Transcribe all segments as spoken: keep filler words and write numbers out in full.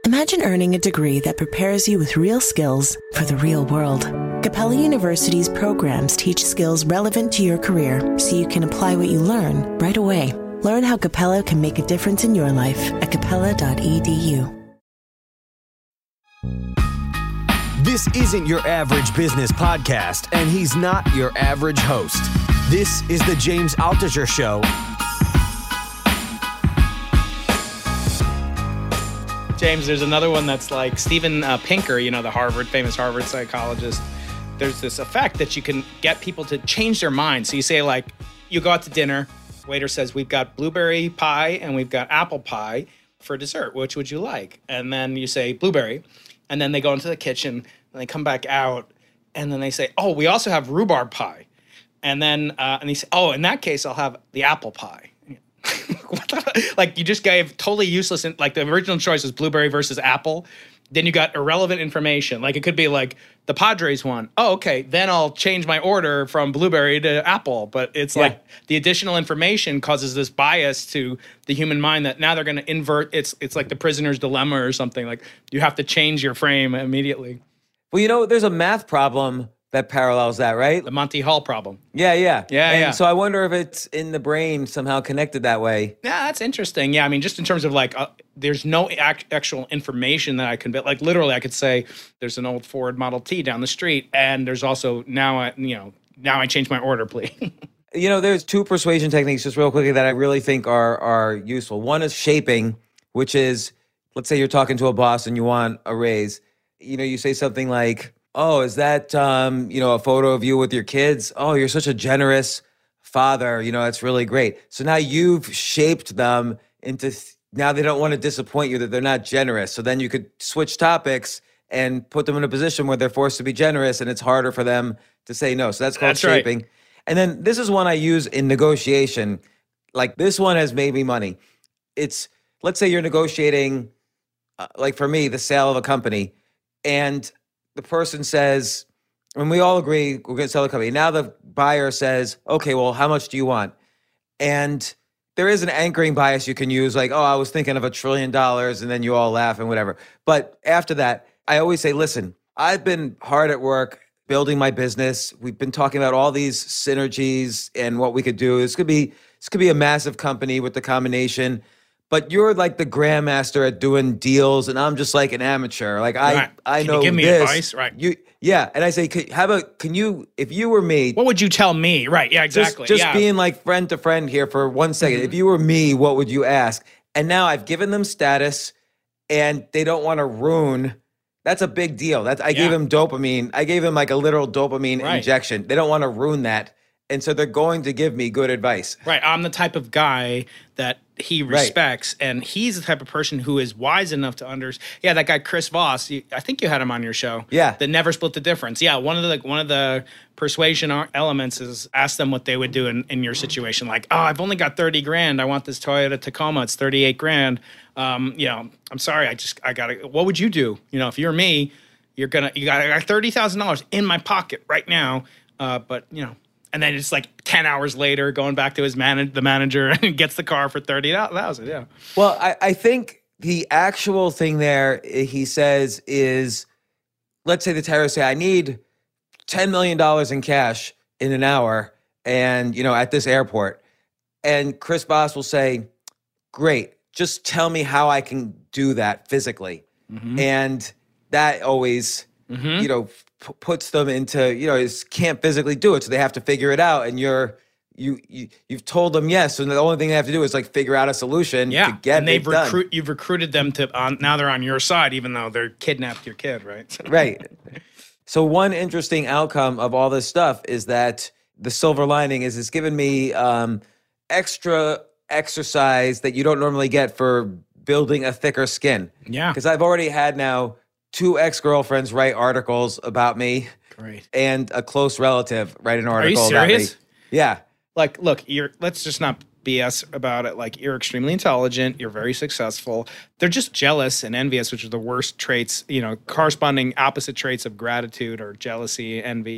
Imagine earning a degree that prepares you with real skills for the real world. Capella University's programs teach skills relevant to your career so you can apply what you learn right away. Learn how Capella can make a difference in your life at capella dot e d u. This isn't your average business podcast, and he's not your average host. This is the James Altucher Show. James, there's another one that's like Steven uh, Pinker, you know, the Harvard, famous Harvard psychologist. There's this effect that you can get people to change their minds. So you say, like, you go out to dinner, waiter says, we've got blueberry pie and we've got apple pie for dessert. Which would you like? And then you say blueberry. And then they go into the kitchen and they come back out and then they say, oh, we also have rhubarb pie. And then, uh, and they say, oh, in that case, I'll have the apple pie. What the, like, you just gave totally useless, like the original choice was blueberry versus apple. Then you got irrelevant information. Like, it could be like the Padres won. Oh, okay. Then I'll change my order from blueberry to apple. But it's yeah. like the additional information causes this bias to the human mind that now they're going to invert. It's it's like the prisoner's dilemma or something. Like, you have to change your frame immediately. Well, you know, there's a math problem that parallels that, right? The Monty Hall problem. Yeah, yeah. Yeah, and yeah. So I wonder if it's in the brain somehow connected that way. Yeah, that's interesting. Yeah, I mean, just in terms of like, uh, there's no ac- actual information that I can, like literally I could say there's an old Ford Model T down the street and there's also now, I, you know, now I change my order, please. You know, there's two persuasion techniques just real quickly that I really think are are useful. One is shaping, which is, let's say you're talking to a boss and you want a raise. You know, you say something like, oh, is that, um, you know, a photo of you with your kids? Oh, you're such a generous father. You know, that's really great. So now you've shaped them into, th- now they don't want to disappoint you that they're not generous. So then you could switch topics and put them in a position where they're forced to be generous and it's harder for them to say no. So that's called that's shaping. Right. And then this is one I use in negotiation. Like, this one has made me money. It's, let's say you're negotiating, uh, like for me, the sale of a company, and the person says, and we all agree we're going to sell the company. Now the buyer says, okay, well, how much do you want? And there is an anchoring bias you can use, like, oh, I was thinking of a trillion dollars, and then you all laugh and whatever. But after that, I always say, listen, I've been hard at work building my business. We've been talking about all these synergies and what we could do. This could be this could be a massive company with the combination. But you're like the grandmaster at doing deals, and I'm just like an amateur. Like I, right. I can know you give me this. advice, right? You, yeah. And I say, how about, can you, if you were me, what would you tell me? Right. Yeah, exactly. Just, just yeah. being like friend to friend here for one second. Mm-hmm. If you were me, what would you ask? And now I've given them status, and they don't want to ruin. That's a big deal. That I yeah. gave them dopamine. I gave them like a literal dopamine right. injection. They don't want to ruin that. And so they're going to give me good advice. Right. I'm the type of guy that he respects, right. and he's the type of person who is wise enough to understand. Yeah, that guy Chris Voss. You, I think you had him on your show. Yeah. That never split the difference. Yeah. One of the like, one of the persuasion elements is ask them what they would do in, in your situation. Like, oh, I've only got thirty grand. I want this Toyota Tacoma. It's thirty-eight grand. Um, you know, I'm sorry. I just I gotta. What would you do? You know, if you're me, you're gonna you got, I got thirty thousand dollars in my pocket right now. Uh, but you know. And then it's like ten hours later, going back to his man, the manager, and gets the car for thirty thousand. Yeah. Well, I, I think the actual thing there, he says, is, let's say the terrorists say, I need ten million dollars in cash in an hour, and, you know, at this airport. And Chris Voss will say, great, just tell me how I can do that physically. Mm-hmm. And that always, mm-hmm. you know, p- puts them into, you know, is can't physically do it. So they have to figure it out. And you're, you, you, you've told them yes. And the only thing they have to do is like figure out a solution yeah. to get and they've it done. recruit, you've recruited them to, on, now they're on your side, even though they're kidnapped your kid, right? Right. So one interesting outcome of all this stuff is that the silver lining is it's given me um, extra exercise that you don't normally get for building a thicker skin. Yeah. Because I've already had now two ex-girlfriends write articles about me. Great. And a close relative write an article Are you about me. serious? Yeah. Like, look, you're, let's just not B S about it. Like, you're extremely intelligent. You're very successful. They're just jealous and envious, which are the worst traits, you know, corresponding opposite traits of gratitude or jealousy, envy.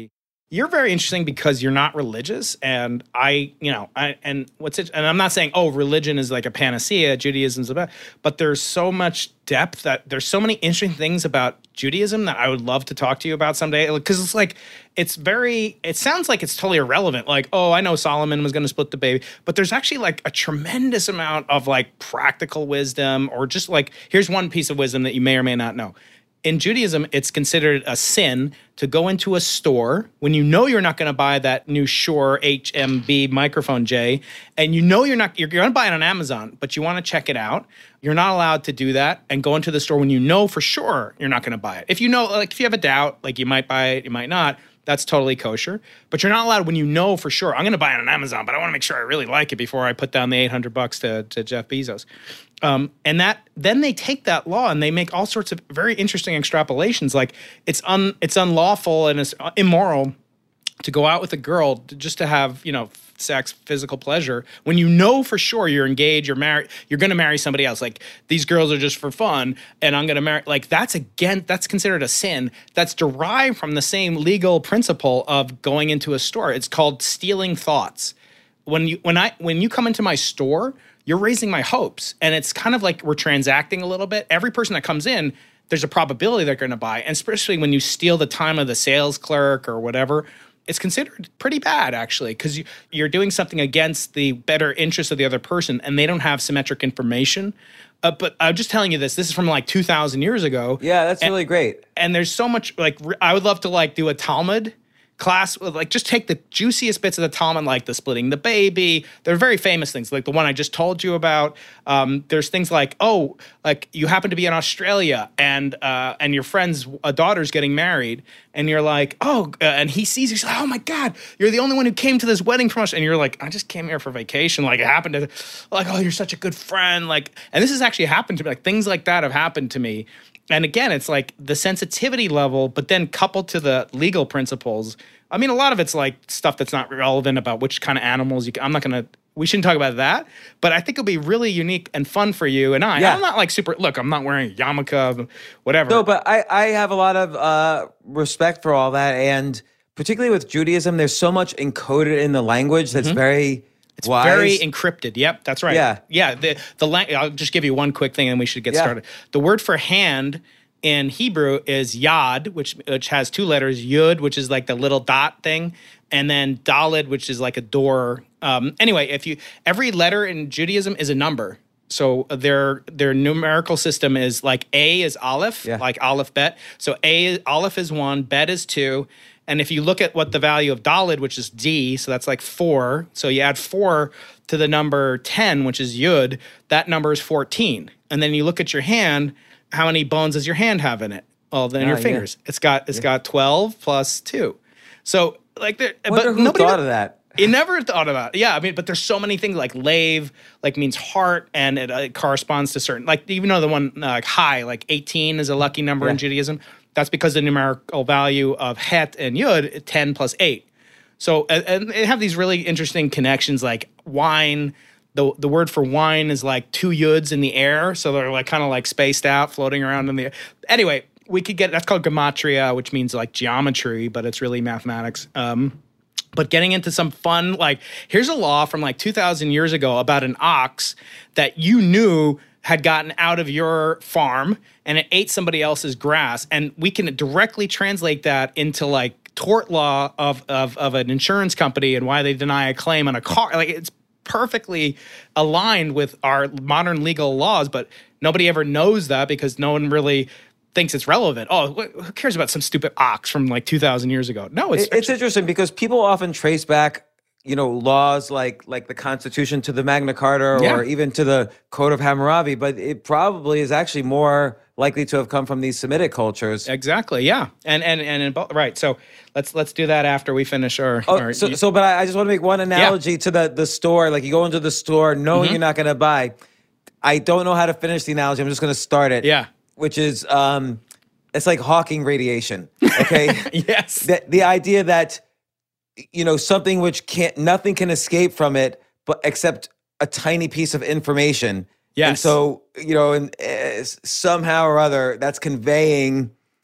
You're very interesting because you're not religious, and I, you know, I and what's it? And I'm not saying, oh, religion is like a panacea, Judaism's about, but there's so much depth that there's so many interesting things about Judaism that I would love to talk to you about someday. Because it's like, it's very, it sounds like it's totally irrelevant. Like, oh, I know Solomon was going to split the baby, but there's actually like a tremendous amount of like practical wisdom, or just like, here's one piece of wisdom that you may or may not know. In Judaism, it's considered a sin to go into a store when you know you're not going to buy that new Shure H M B microphone, Jay, and you know you're not, you're going to buy it on Amazon, but you want to check it out. You're not allowed to do that and go into the store when you know for sure you're not going to buy it. If you know, like if you have a doubt, like you might buy it, you might not, that's totally kosher. But you're not allowed when you know for sure, I'm going to buy it on Amazon, but I want to make sure I really like it before I put down the eight hundred bucks to, to Jeff Bezos. Um, and that then they take that law and they make all sorts of very interesting extrapolations. Like it's un, it's unlawful and it's immoral to go out with a girl to, just to have, you know, sex, physical pleasure, when you know for sure you're engaged, you're married, you're going to marry somebody else. Like these girls are just for fun and I'm going to marry, like that's again, that's considered a sin. That's derived from the same legal principle of going into a store. It's called stealing thoughts. When you, when I, when you come into my store, you're raising my hopes. And it's kind of like we're transacting a little bit. Every person that comes in, there's a probability they're going to buy. And especially when you steal the time of the sales clerk or whatever, it's considered pretty bad, actually, because you, you're doing something against the better interest of the other person, and they don't have symmetric information. Uh, but I'm just telling you this. This is from like two thousand years ago. Yeah, that's and, really great. And there's so much, like, I would love to, like, do a Talmud class with, like, just take the juiciest bits of the Talmud, like the splitting the baby. They're very famous things, like the one I just told you about. Um, there's things like, oh, like you happen to be in Australia and uh, and your friend's uh, daughter's getting married, and you're like, oh, uh, and he sees you, he's like, oh my God, you're the only one who came to this wedding from us, and you're like, I just came here for vacation, like it happened to, like, oh, you're such a good friend, like, and this has actually happened to me, like things like that have happened to me. And again, it's like the sensitivity level, but then coupled to the legal principles. I mean, a lot of it's like stuff that's not relevant about which kind of animals you can, I'm not going to, we shouldn't talk about that. But I think it'll be really unique and fun for you and I. Yeah. I'm not like super, look, I'm not wearing a yarmulke, whatever. No, but I, I have a lot of uh, respect for all that. And particularly with Judaism, there's so much encoded in the language that's mm-hmm. very It's wise. very encrypted. Yep, that's right. Yeah. Yeah, the, the lang- I'll just give you one quick thing and we should get yeah. started. The word for hand in Hebrew is yad, which which has two letters, yud, which is like the little dot thing, and then daled, which is like a door. Um, anyway, if you every letter in Judaism is a number. So their their numerical system is like A is aleph, yeah. like aleph bet. So A aleph is one, bet is two. And if you look at what the value of daled, which is D, so that's like four. So you add four to the number ten, which is yud, that number is fourteen. And then you look at your hand, how many bones does your hand have in it? Well, then oh, your fingers. Yeah. It's got it's yeah. got twelve plus two. So like there, wonder but who nobody thought of that. You never thought about it. Yeah, I mean, but there's so many things like lave, like means heart, and it, uh, it corresponds to certain, like even though the one uh, like high, like eighteen is a lucky number yeah. in Judaism. That's because the numerical value of het and yud, ten plus eight. So and, and they have these really interesting connections, like wine. The the word for wine is like two yuds in the air, so they're like kind of like spaced out, floating around in the air. Anyway, we could get, that's called gematria, which means like geometry, but it's really mathematics. Um, but getting into some fun, like here's a law from like two thousand years ago about an ox that you knew had gotten out of your farm and it ate somebody else's grass, and we can directly translate that into like tort law of of of an insurance company and why they deny a claim on a car. Like it's perfectly aligned with our modern legal laws, but nobody ever knows that because no one really thinks it's relevant. Oh, who cares about some stupid ox from like two thousand years ago? No, it's it's interesting because people often trace back, you know, laws like like the Constitution to the Magna Carta yeah. or even to the Code of Hammurabi, but it probably is actually more likely to have come from these Semitic cultures. Exactly. Yeah. And and and in both, right. So let's let's do that after we finish our. Oh, our so, so but I, I just want to make one analogy yeah. to the the store. Like you go into the store knowing mm-hmm. you're not going to buy. I don't know how to finish the analogy. I'm just going to start it. Yeah. Which is um, it's like Hawking radiation. Okay. Yes. The, the idea that, you know, something which can't, nothing can escape from it, but except a tiny piece of information. Yes. And so, you know, and uh, somehow or other, that's conveying,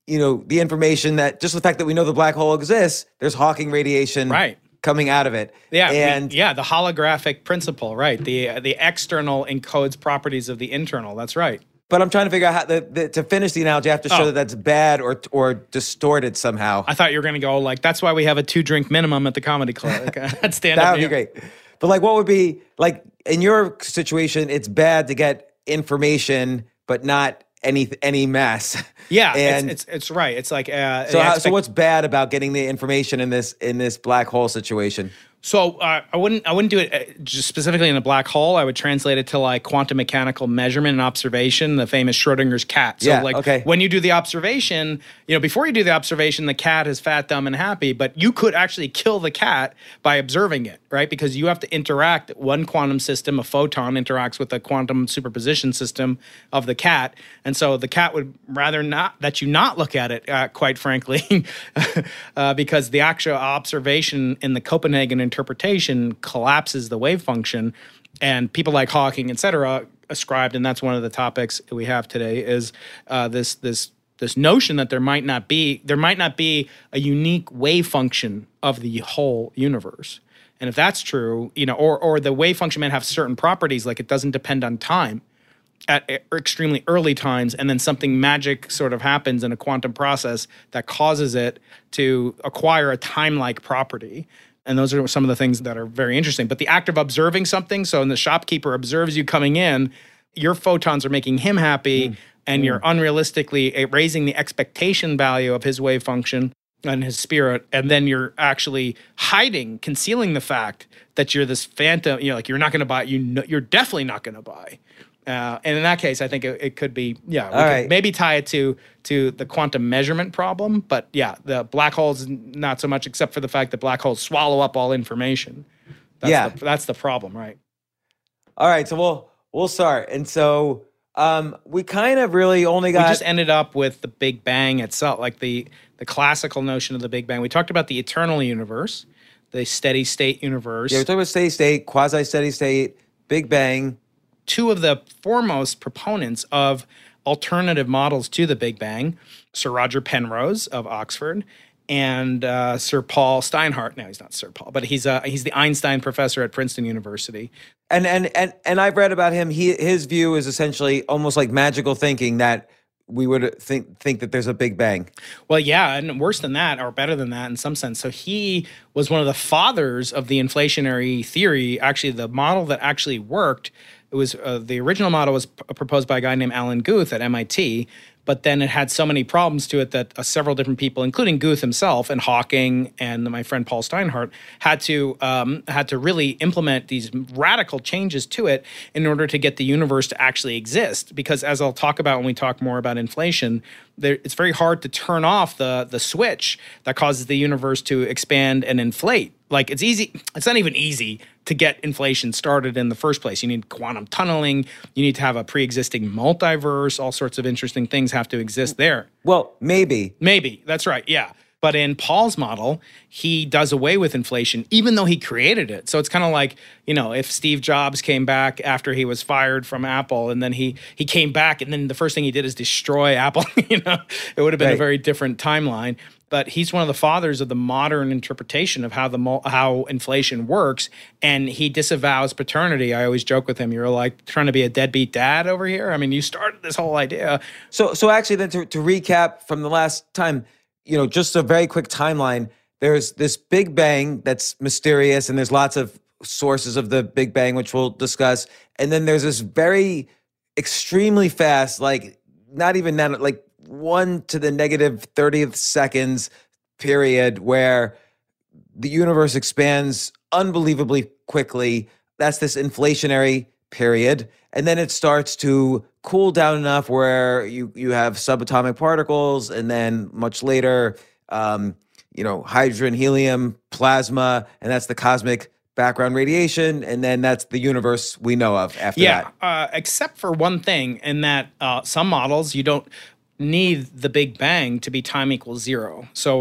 you know, the information that just the fact that we know the black hole exists, there's Hawking radiation right. coming out of it. Yeah, and we, yeah, the holographic principle, right? The the external encodes properties of the internal. That's right. But I'm trying to figure out how the, the, to finish the analogy. I have to show Oh. that that's bad or or distorted somehow. I thought you were going to go like, that's why we have a two drink minimum at the comedy club. Like, uh, stand That up would be here. great. But like, what would be like in your situation? It's bad to get information, but not any any mess. Yeah, and it's, it's it's right. It's like uh, so the how, so expect- what's bad about getting the information in this in this black hole situation? So uh, I wouldn't I wouldn't do it uh, just specifically in a black hole. I would translate it to like quantum mechanical measurement and observation, the famous Schrodinger's cat. So Yeah, like okay. when you do the observation, you know, before you do the observation, the cat is fat, dumb, and happy, but you could actually kill the cat by observing it, right? Because you have to interact. One quantum system, a photon, interacts with a quantum superposition system of the cat, and so the cat would rather not that you not look at it, uh, quite frankly, uh, because the actual observation in the Copenhagen interpretation collapses the wave function, and people like Hawking, et cetera, ascribed, and that's one of the topics we have today, is uh, this this this notion that there might not be there might not be a unique wave function of the whole universe. And if that's true, you know, or or the wave function might have certain properties, like it doesn't depend on time at extremely early times, and then something magic sort of happens in a quantum process that causes it to acquire a time-like property. And those are some of the things that are very interesting. But the act of observing something, so when the shopkeeper observes you coming in, your photons are making him happy, mm. and mm. you're unrealistically raising the expectation value of his wave function and his spirit, and then you're actually hiding, concealing the fact that you're this phantom, you know, like you're not going to buy, you know, you're definitely not going to buy. Uh, and in that case, I think it, it could be, yeah, we All could right. maybe tie it to to the quantum measurement problem. But yeah, the black holes, not so much, except for the fact that black holes swallow up all information. That's Yeah. the, that's the problem, right? All right, so we'll we'll start. And so um, we kind of really only got We just ended up with the Big Bang itself, like the the classical notion of the Big Bang. We talked about the eternal universe, the steady state universe. yeah, we're talking about steady state, quasi steady state, Big Bang. Two of the foremost proponents of alternative models to the Big Bang, Sir Roger Penrose of Oxford and uh, Sir Paul Steinhardt. No, he's not Sir Paul, but he's uh, he's the Einstein professor at Princeton University. And and and and I've read about him. He his view is essentially almost like magical thinking, that we would think think that there's a Big Bang. Well, yeah, and worse than that, or better than that in some sense. So he was one of the fathers of the inflationary theory. Actually, the model that actually worked, it was uh, the original model was p- proposed by a guy named Alan Guth at M I T, but then it had so many problems to it that uh, several different people, including Guth himself and Hawking and my friend Paul Steinhardt, had to um, had to really implement these radical changes to it in order to get the universe to actually exist. Because as I'll talk about when we talk more about inflation, there, it's very hard to turn off the the switch that causes the universe to expand and inflate. Like it's easy, it's not even easy to get inflation started in the first place. You need quantum tunneling, you need to have a pre-existing multiverse, all sorts of interesting things have to exist there. Well, maybe. Maybe, that's right, yeah. But in Paul's model, he does away with inflation, even though he created it. So it's kind of like, you know, if Steve Jobs came back after he was fired from Apple, and then he he came back, and then the first thing he did is destroy Apple, you know, it would have been Right. a very different timeline. But he's one of the fathers of the modern interpretation of how the mul- how inflation works, and he disavows paternity. I always joke with him, "You're like trying to be a deadbeat dad over here." I mean, you started this whole idea. So so actually then to, to recap from the last time, you know, just a very quick timeline. There's this Big Bang that's mysterious, and there's lots of sources of the Big Bang, which we'll discuss. And then there's this very extremely fast, like not even that, like one to the negative thirtieth seconds period where the universe expands unbelievably quickly. That's this inflationary period. And then it starts to cool down enough where you, you have subatomic particles, and then much later, um, you know, hydrogen, helium, plasma, and that's the cosmic background radiation. And then that's the universe we know of after Yeah, that. uh, except for one thing, in that uh, some models you don't need the Big Bang to be time equals zero. So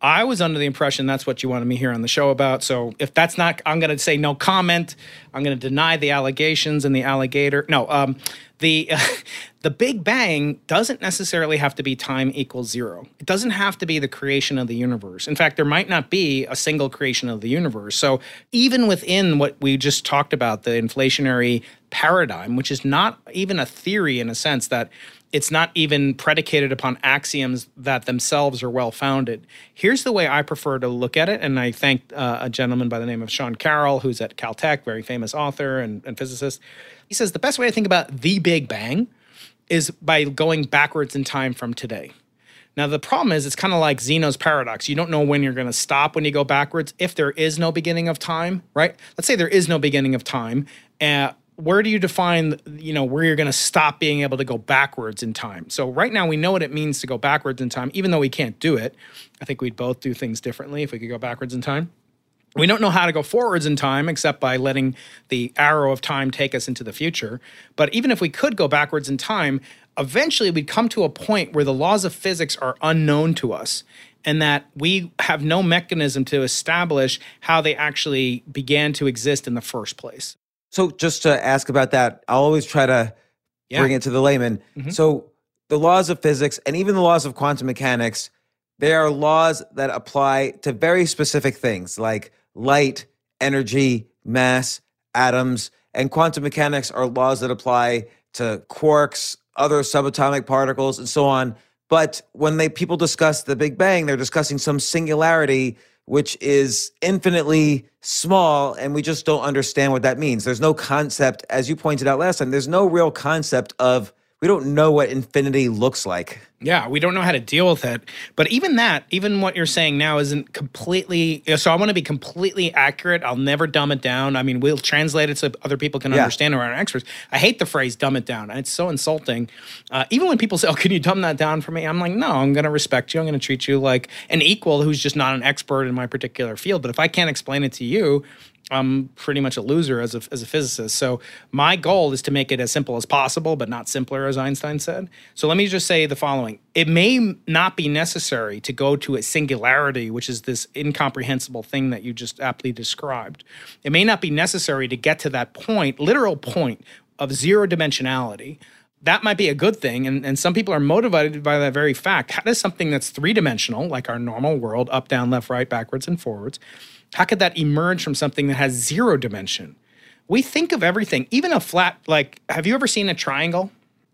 I was under the impression that's what you wanted me here on the show about. So if that's not, I'm going to say no comment. I'm going to deny the allegations and the alligator. No, um, the uh, the Big Bang doesn't necessarily have to be time equals zero. It doesn't have to be the creation of the universe. In fact, there might not be a single creation of the universe. So even within what we just talked about, the inflationary paradigm, which is not even a theory in a sense that it's not even predicated upon axioms that themselves are well-founded. Here's the way I prefer to look at it, and I thank uh, a gentleman by the name of Sean Carroll, who's at Caltech, very famous author and, and physicist. He says the best way to think about the Big Bang is by going backwards in time from today. Now, the problem is it's kind of like Zeno's paradox. You don't know when you're going to stop when you go backwards. If there is no beginning of time, right? Let's say there is no beginning of time, uh, where do you define, you know, where you're going to stop being able to go backwards in time? So right now we know what it means to go backwards in time, even though we can't do it. I think we'd both do things differently if we could go backwards in time. We don't know how to go forwards in time except by letting the arrow of time take us into the future. But even if we could go backwards in time, eventually we'd come to a point where the laws of physics are unknown to us and that we have no mechanism to establish how they actually began to exist in the first place. So just to ask about that, I'll always try to Yeah. bring it to the layman. Mhm. So the laws of physics and even the laws of quantum mechanics, they are laws that apply to very specific things like light, energy, mass, atoms, and quantum mechanics are laws that apply to quarks, other subatomic particles, and so on. But when they people discuss the Big Bang, they're discussing some singularity which is infinitely small, and we just don't understand what that means. There's no concept, as you pointed out last time, there's no real concept of, we don't know what infinity looks like. Yeah, we don't know how to deal with it. But even that, even what you're saying now isn't completely, so I want to be completely accurate. I'll never dumb it down. I mean, we'll translate it so other people can Yeah. understand who are experts. I hate the phrase dumb it down. It's so insulting. Uh, even when people say, oh, can you dumb that down for me? I'm like, no, I'm going to respect you. I'm going to treat you like an equal who's just not an expert in my particular field. But if I can't explain it to you, I'm pretty much a loser as a, as a physicist. So my goal is to make it as simple as possible, but not simpler, as Einstein said. So let me just say the following. It may not be necessary to go to a singularity, which is this incomprehensible thing that you just aptly described. It may not be necessary to get to that point, literal point of zero dimensionality. That might be a good thing, and, and some people are motivated by that very fact. How does something that's three-dimensional, like our normal world, up, down, left, right, backwards, and forwards, how could that emerge from something that has zero dimension? We think of everything, even a flat, like, have you ever seen a triangle?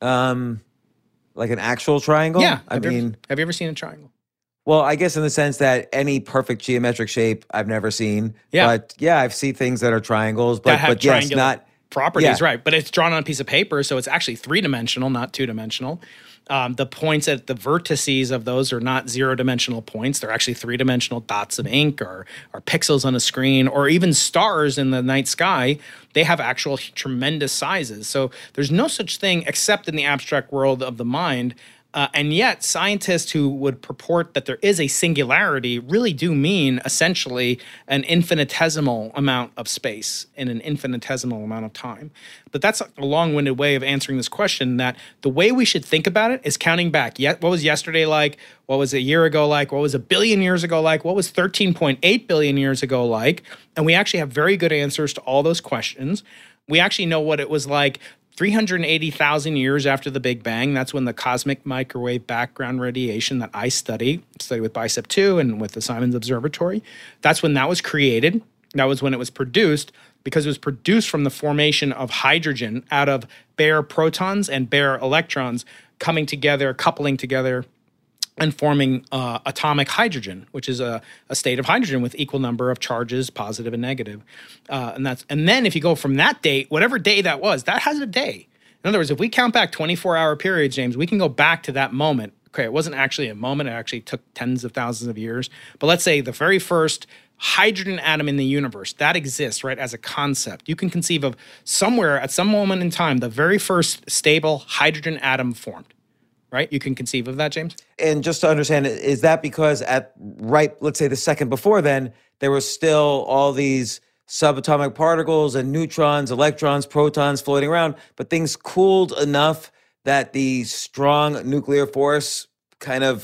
Um, like an actual triangle? Yeah. I Have you ever- mean, have you ever seen a triangle? well, I guess in the sense that any perfect geometric shape I've never seen. Yeah. But yeah, I've seen things that are triangles, but, That have but yes, triangular not. properties, yeah. right? But it's drawn on a piece of paper, so it's actually three-dimensional, not two-dimensional. Um, the points at the vertices of those are not zero-dimensional points. They're actually three-dimensional dots of ink or, or pixels on a screen or even stars in the night sky. They have actual tremendous sizes. So there's no such thing except in the abstract world of the mind. Uh, and yet, scientists who would purport that there is a singularity really do mean essentially an infinitesimal amount of space in an infinitesimal amount of time. But that's a long-winded way of answering this question, that the way we should think about it is counting back. Yet, what was yesterday like? What was a year ago like? What was a billion years ago like? What was thirteen point eight billion years ago like? And we actually have very good answers to all those questions. We actually know what it was like three hundred eighty thousand years after the Big Bang. That's when the cosmic microwave background radiation that I study, study with BICEP two and with the Simons Observatory, that's when that was created. That was when it was produced, because it was produced from the formation of hydrogen out of bare protons and bare electrons coming together, coupling together, and forming uh, atomic hydrogen, which is a, a state of hydrogen with equal number of charges, positive and negative. Uh, and that's and then if you go from that date, whatever day that was, that has a day. In other words, if we count back twenty-four hour periods, James, we can go back to that moment. Okay, it wasn't actually a moment. It actually took tens of thousands of years. But let's say the very first hydrogen atom in the universe, that exists, right, as a concept. You can conceive of somewhere at some moment in time, the very first stable hydrogen atom formed. Right? You can conceive of that, James? And just to understand, is that because at right, let's say the second before then, there was still all these subatomic particles and neutrons, electrons, protons floating around, but things cooled enough that the strong nuclear force kind of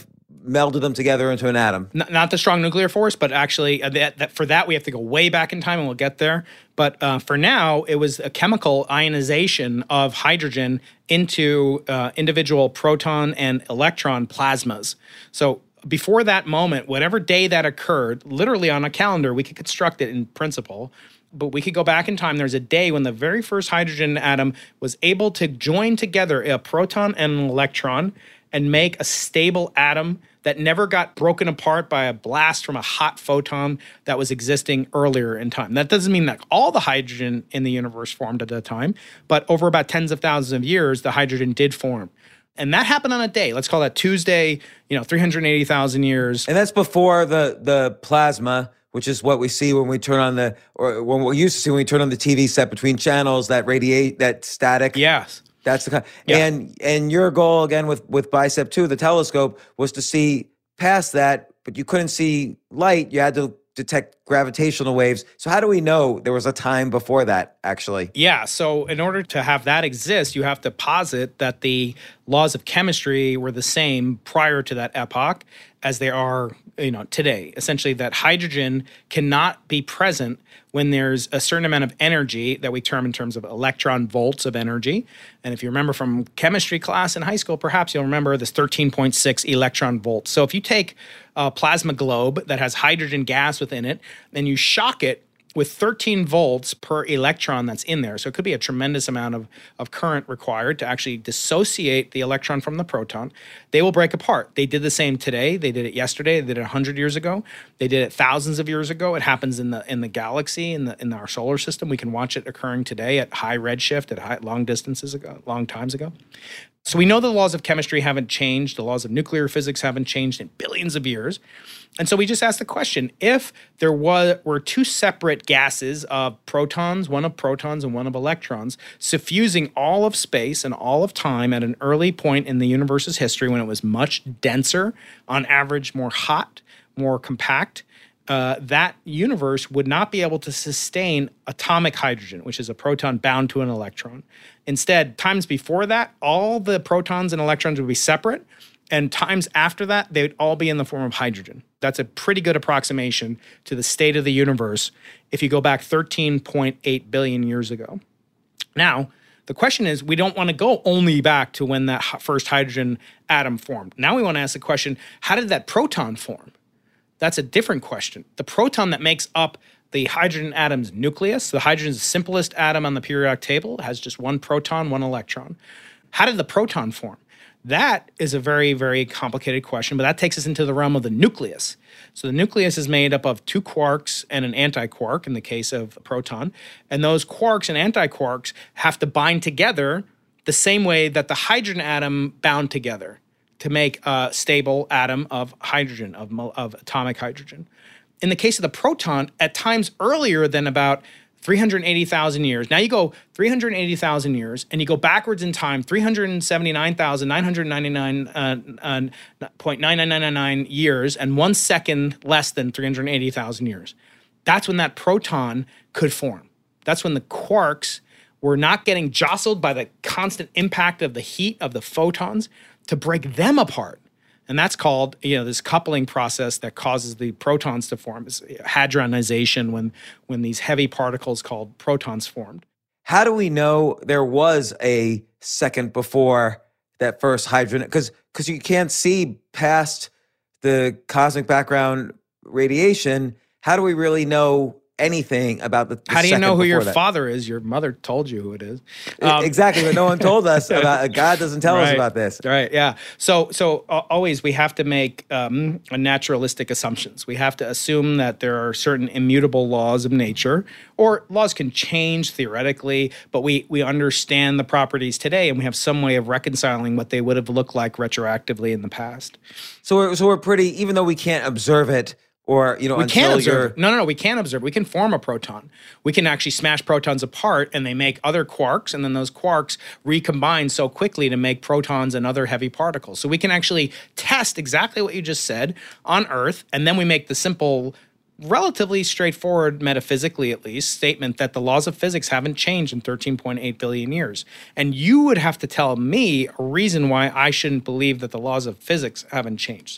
melded them together into an atom. N- not the strong nuclear force, but actually uh, that, that for that we have to go way back in time, and we'll get there. But uh, for now, it was a chemical ionization of hydrogen into uh, individual proton and electron plasmas. So before that moment, whatever day that occurred, literally on a calendar, we could construct it in principle. But we could go back in time. There's a day when the very first hydrogen atom was able to join together a proton and an electron and make a stable atom that never got broken apart by a blast from a hot photon that was existing earlier in time. That doesn't mean that all the hydrogen in the universe formed at that time, but over about tens of thousands of years, the hydrogen did form. And that happened on a day. Let's call that Tuesday, you know, three hundred eighty thousand years. And that's before the the plasma, which is what we see when we turn on the, or when we used to see when we turn on the T V set between channels, that radiate, that static. Yes. That's the kind. Yeah. And and your goal again with with BICEP two, the telescope, was to see past that, but you couldn't see light. You had to detect gravitational waves. So how do we know there was a time before that, actually? Yeah. So in order to have that exist, you have to posit that the laws of chemistry were the same prior to that epoch as they are, you know, today. Essentially, that hydrogen cannot be present when there's a certain amount of energy that we term in terms of electron volts of energy. And if you remember from chemistry class in high school, perhaps you'll remember this thirteen point six electron volts. So if you take a plasma globe that has hydrogen gas within it, and you shock it with thirteen volts per electron that's in there. So it could be a tremendous amount of, of current required to actually dissociate the electron from the proton. They will break apart. They did the same today. They did it yesterday. They did it one hundred years ago. They did it thousands of years ago. It happens in the in the galaxy, in the in our solar system. We can watch it occurring today at high redshift, at high, long distances ago, long times ago. So we know the laws of chemistry haven't changed. The laws of nuclear physics haven't changed in billions of years. And so we just asked the question, if there was, were two separate gases of protons, one of protons and one of electrons, suffusing all of space and all of time at an early point in the universe's history when it was much denser, on average more hot, more compact, uh, that universe would not be able to sustain atomic hydrogen, which is a proton bound to an electron. Instead, times before that, all the protons and electrons would be separate, and times after that, they would all be in the form of hydrogen. That's a pretty good approximation to the state of the universe if you go back thirteen point eight billion years ago. Now, the question is, we don't want to go only back to when that first hydrogen atom formed. Now we want to ask the question, how did that proton form? That's a different question. The proton that makes up the hydrogen atom's nucleus, the hydrogen's simplest atom on the periodic table, has just one proton, one electron. How did the proton form? That is a very, very complicated question, but that takes us into the realm of the nucleus. So the nucleus is made up of two quarks and an antiquark in the case of a proton, and those quarks and antiquarks have to bind together the same way that the hydrogen atom bound together to make a stable atom of hydrogen, of, of atomic hydrogen. In the case of the proton, at times earlier than about three hundred eighty thousand years. Now you go three hundred eighty thousand years, and you go backwards in time, three hundred seventy-nine thousand nine hundred ninety-nine point nine nine nine nine years, and one second less than three hundred eighty thousand years. That's when that proton could form. That's when the quarks were not getting jostled by the constant impact of the heat of the photons to break them apart. And that's called, you know, this coupling process that causes the protons to form. It's hadronization, when when these heavy particles called protons formed. How do we know there was a second before that first hydrogen? Because because you can't see past the cosmic background radiation. How do we really know anything about the, the How do you know who your that? father is? Your mother told you who it is. Um, exactly, but no one told us about. God doesn't tell right, us about this. Right? Yeah. So, so uh, always we have to make um, a naturalistic assumptions. We have to assume that there are certain immutable laws of nature, or laws can change theoretically, but we we understand the properties today, and we have some way of reconciling what they would have looked like retroactively in the past. So, we're, so we're pretty. Even though we can't observe it. Or, you know, we until can't observe you're... it. No, no, no, we can't observe. We can form a proton. We can actually smash protons apart, and they make other quarks, and then those quarks recombine so quickly to make protons and other heavy particles. So we can actually test exactly what you just said on Earth, and then we make the simple, relatively straightforward, metaphysically at least, statement that the laws of physics haven't changed in thirteen point eight billion years. And you would have to tell me a reason why I shouldn't believe that the laws of physics haven't changed.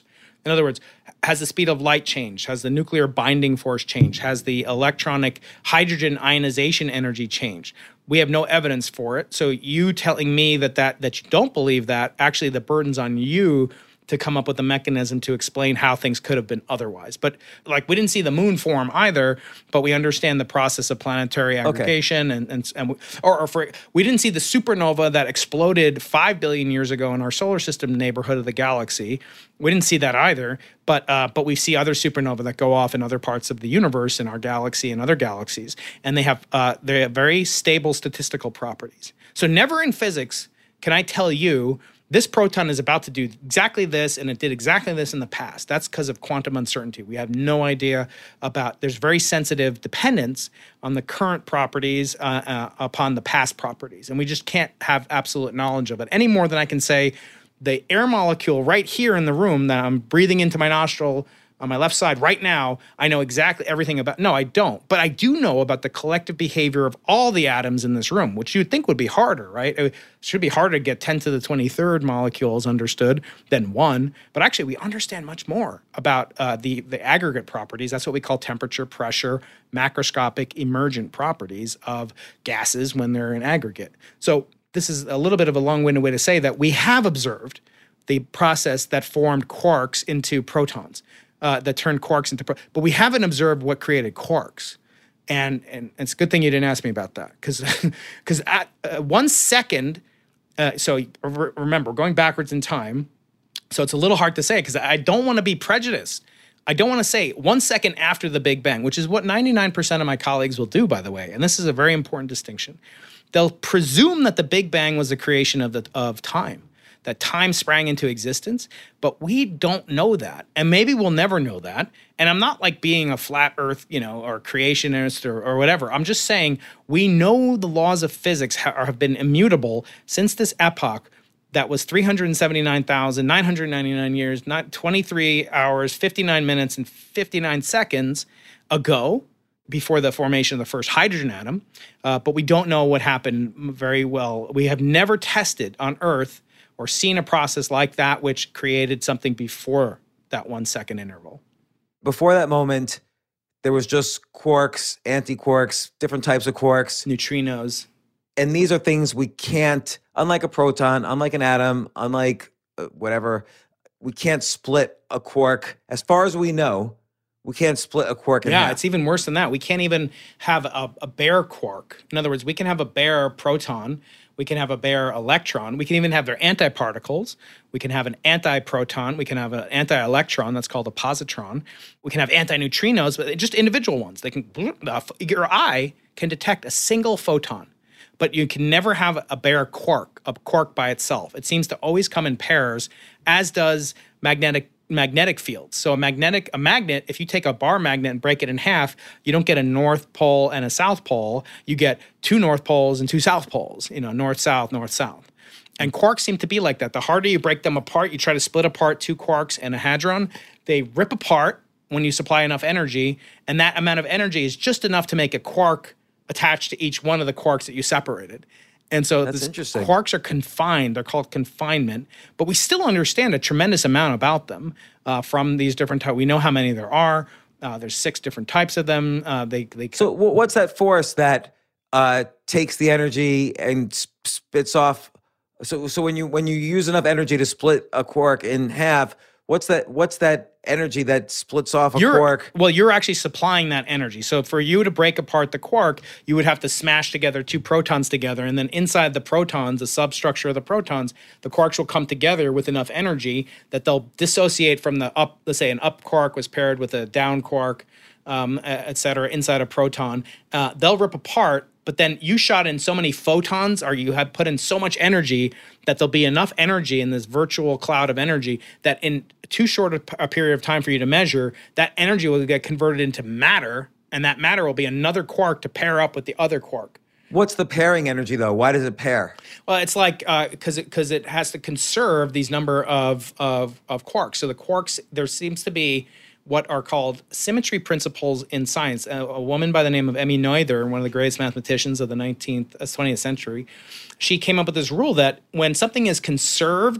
In other words, has the speed of light changed? Has the nuclear binding force changed? Has the electronic hydrogen ionization energy changed? We have no evidence for it. So you telling me that that, that you don't believe that, actually the burden's on you to come up with a mechanism to explain how things could have been otherwise. But like we didn't see the moon form either, but we understand the process of planetary aggregation okay. and and, and we, or, or for we didn't see the supernova that exploded five billion years ago in our solar system neighborhood of the galaxy. We didn't see that either, but uh, but we see other supernovae that go off in other parts of the universe, in our galaxy and other galaxies, and they have uh, they have very stable statistical properties. So never in physics can I tell you this proton is about to do exactly this, and it did exactly this in the past. That's because of quantum uncertainty. We have no idea about, there's very sensitive dependence on the current properties uh, uh, upon the past properties. And we just can't have absolute knowledge of it any more than I can say the air molecule right here in the room that I'm breathing into my nostril on my left side right now, I know exactly everything about. No, I don't. But I do know about the collective behavior of all the atoms in this room, which you'd think would be harder, right? It should be harder to get ten to the twenty-third molecules understood than one. But actually, we understand much more about uh, the, the aggregate properties. That's what we call temperature, pressure, macroscopic emergent properties of gases when they're in aggregate. So this is a little bit of a long-winded way to say that we have observed the process that formed quarks into protons. Uh, that turned quarks into, pro- but we haven't observed what created quarks, and and it's a good thing you didn't ask me about that, because because at uh, one second, uh, so re- remember going backwards in time, so it's a little hard to say because I don't want to be prejudiced. I don't want to say one second after the Big Bang, which is what ninety-nine percent of my colleagues will do, by the way, and this is a very important distinction. They'll presume that the Big Bang was the creation of the of time. That time sprang into existence, but we don't know that. And maybe we'll never know that. And I'm not like being a flat earth, you know, or creationist or, or whatever. I'm just saying we know the laws of physics ha- have been immutable since this epoch that was three hundred seventy-nine thousand nine hundred ninety-nine years, not twenty-three hours, fifty-nine minutes, and fifty-nine seconds ago, before the formation of the first hydrogen atom. Uh, but we don't know what happened very well. We have never tested on Earth or seen a process like that which created something before that one second interval. Before that moment, there was just quarks, anti-quarks, different types of quarks. Neutrinos. And these are things we can't, unlike a proton, unlike an atom, unlike uh, whatever, we can't split a quark. As far as we know, we can't split a quark in yeah, half. It's even worse than that. We can't even have a, a bare quark. In other words, we can have a bare proton. We can have a bare electron. We can even have their antiparticles. We can have an antiproton. We can have an anti-electron. That's called a positron. We can have antineutrinos, but just individual ones. They can, your eye can detect a single photon, but you can never have a bare quark, a quark by itself. It seems to always come in pairs, as does magnetic magnetic fields. So a magnetic, a magnet, if you take a bar magnet and break it in half, you don't get a north pole and a south pole. You get two north poles and two south poles, you know, north, south, north, south. And quarks seem to be like that. The harder you break them apart, you try to split apart two quarks and a hadron, they rip apart when you supply enough energy, and that amount of energy is just enough to make a quark attached to each one of the quarks that you separated. And so That's this, interesting. quarks are confined. They're called confinement, but we still understand a tremendous amount about them uh, from these different types. We know how many there are. Uh, there's six different types of them. Uh, they, they So wh- what's that force that uh, takes the energy and sp- spits off? So so when you when you use enough energy to split a quark in half, what's that? What's that energy that splits off a You're, quark? well, you're actually supplying that energy. So for you to break apart the quark, you would have to smash together two protons together. And then inside the protons, the substructure of the protons, the quarks will come together with enough energy that they'll dissociate from the up, let's say an up quark was paired with a down quark, um, et cetera, inside a proton. Uh, they'll rip apart. But then you shot in so many photons, or you have put in so much energy that there'll be enough energy in this virtual cloud of energy that in too short a, a period of time for you to measure, that energy will get converted into matter, and that matter will be another quark to pair up with the other quark. What's the pairing energy, though? Why does it pair? Well, it's like because uh, it, because it has to conserve these number of, of of quarks. So the quarks, there seems to be what are called symmetry principles in science. A, a woman by the name of Emmy Noether, one of the greatest mathematicians of the nineteenth, twentieth century, she came up with this rule that when something is conserved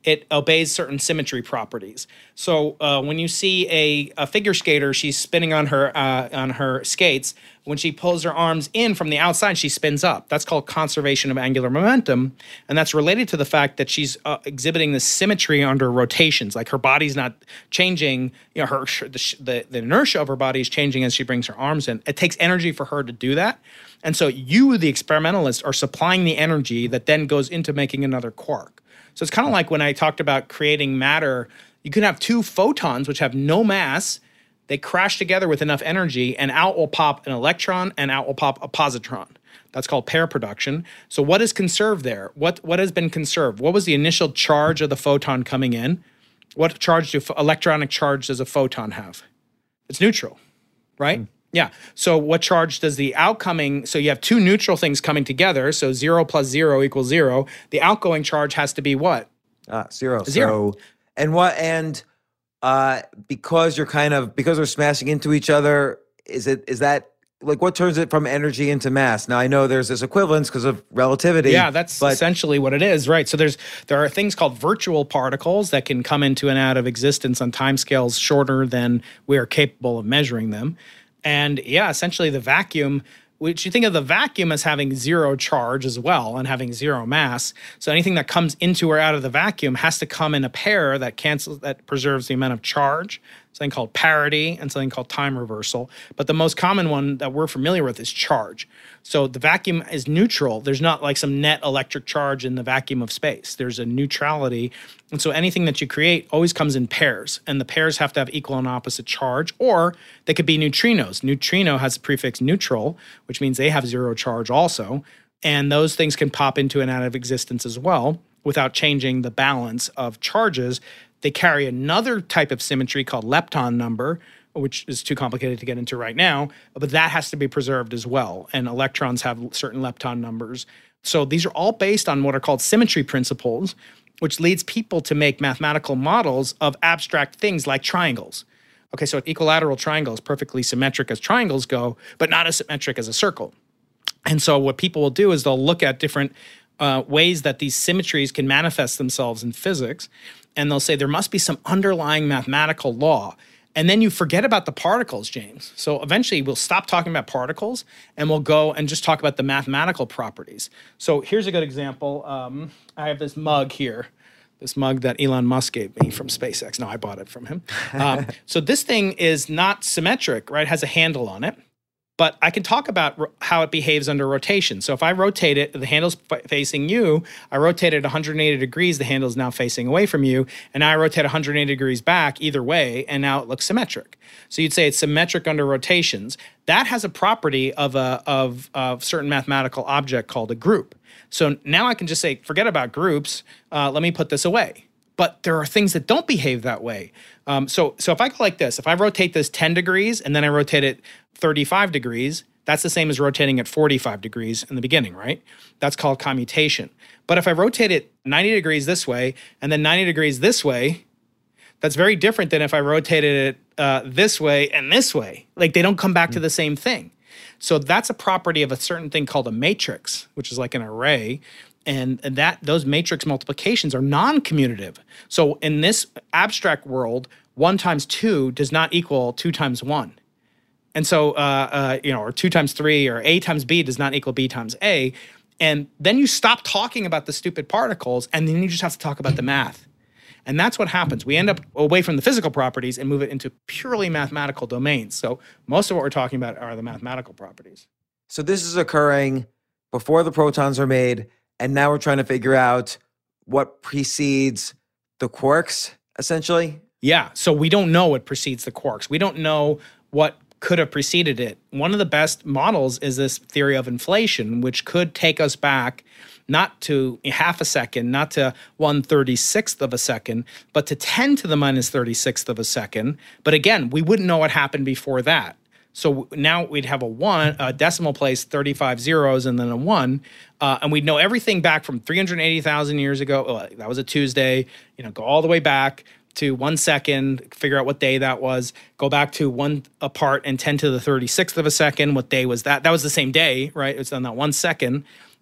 it obeys certain symmetry properties. So uh, when you see a, a figure skater, she's spinning on her uh, on her skates. When she pulls her arms in from the outside, she spins up. That's called conservation of angular momentum, and that's related to the fact that she's uh, exhibiting the symmetry under rotations. Like her body's not changing. You know, her the, the the inertia of her body is changing as she brings her arms in. It takes energy for her to do that, and so you, the experimentalist, are supplying the energy that then goes into making another quark. So it's kind of like when I talked about creating matter. You can have two photons which have no mass. They crash together with enough energy, and out will pop an electron, and out will pop a positron. That's called pair production. So what is conserved there? What what has been conserved? What was the initial charge of the photon coming in? What charge do electronic charge does a photon have? It's neutral, right? Mm. Yeah. So what charge does the outcoming, so you have two neutral things coming together, so zero plus zero equals zero. The outgoing charge has to be what? Ah, zero. Zero. So, and what, and uh, because you're kind of, because they're smashing into each other, is it, is that, like what turns it from energy into mass? Now I know there's this equivalence because of relativity. Yeah, that's but essentially what it is, right? So there's there are things called virtual particles that can come into and out of existence on timescales shorter than we are capable of measuring them. And yeah, essentially the vacuum, which you think of the vacuum as having zero charge as well and having zero mass. So anything that comes into or out of the vacuum has to come in a pair that cancels, that preserves the amount of charge, something called parity and something called time reversal. But the most common one that we're familiar with is charge. So the vacuum is neutral. There's not like some net electric charge in the vacuum of space. There's a neutrality. And so anything that you create always comes in pairs, and the pairs have to have equal and opposite charge, or they could be neutrinos. Neutrino has the prefix neutral, which means they have zero charge also. And those things can pop into and out of existence as well without changing the balance of charges. They carry another type of symmetry called lepton number, which is too complicated to get into right now, but that has to be preserved as well. And electrons have certain lepton numbers. So these are all based on what are called symmetry principles, which leads people to make mathematical models of abstract things like triangles. Okay, so an equilateral triangle is perfectly symmetric as triangles go, but not as symmetric as a circle. And so what people will do is they'll look at different uh, ways that these symmetries can manifest themselves in physics, and they'll say there must be some underlying mathematical law. And then you forget about the particles, James. So eventually we'll stop talking about particles and we'll go and just talk about the mathematical properties. So here's a good example. Um, I have this mug here, this mug that Elon Musk gave me from SpaceX. No, I bought it from him. Um, so this thing is not symmetric, right? It has a handle on it. But I can talk about ro- how it behaves under rotation. So if I rotate it, the handle's f- facing you, I rotate it one hundred eighty degrees, the handle's now facing away from you, and now I rotate one hundred eighty degrees back either way, and now it looks symmetric. So you'd say it's symmetric under rotations. That has a property of a of a certain mathematical object called a group. So now I can just say, forget about groups, uh, let me put this away. But there are things that don't behave that way. Um, so, so if I go like this, if I rotate this ten degrees and then I rotate it thirty-five degrees, that's the same as rotating at forty-five degrees in the beginning, right? That's called commutation. But if I rotate it ninety degrees this way and then ninety degrees this way, that's very different than if I rotated it uh, this way and this way. Like they don't come back mm-hmm. to the same thing. So that's a property of a certain thing called a matrix, which is like an array. And that those matrix multiplications are non-commutative. So in this abstract world, one times two does not equal two times one. And so, uh, uh, you know, or two times three or A times B does not equal B times A. And then you stop talking about the stupid particles, and then you just have to talk about the math. And that's what happens. We end up away from the physical properties and move it into purely mathematical domains. So most of what we're talking about are the mathematical properties. So this is occurring before the protons are made, and now we're trying to figure out what precedes the quarks, essentially? Yeah, so we don't know what precedes the quarks. We don't know what could have preceded it. One of the best models is this theory of inflation, which could take us back not to half a second, not to one thirty-sixth of a second, but to ten to the minus thirty-sixth of a second. But again, we wouldn't know what happened before that. So now we'd have a one, a decimal place, thirty-five zeros, and then a one, uh, and we'd know everything back from three hundred eighty thousand years ago. Oh, that was a Tuesday. You know, go all the way back to one second, figure out what day that was. Go back to one apart and ten to the thirty-sixth of a second. What day was that? That was the same day, right? It was on that one second.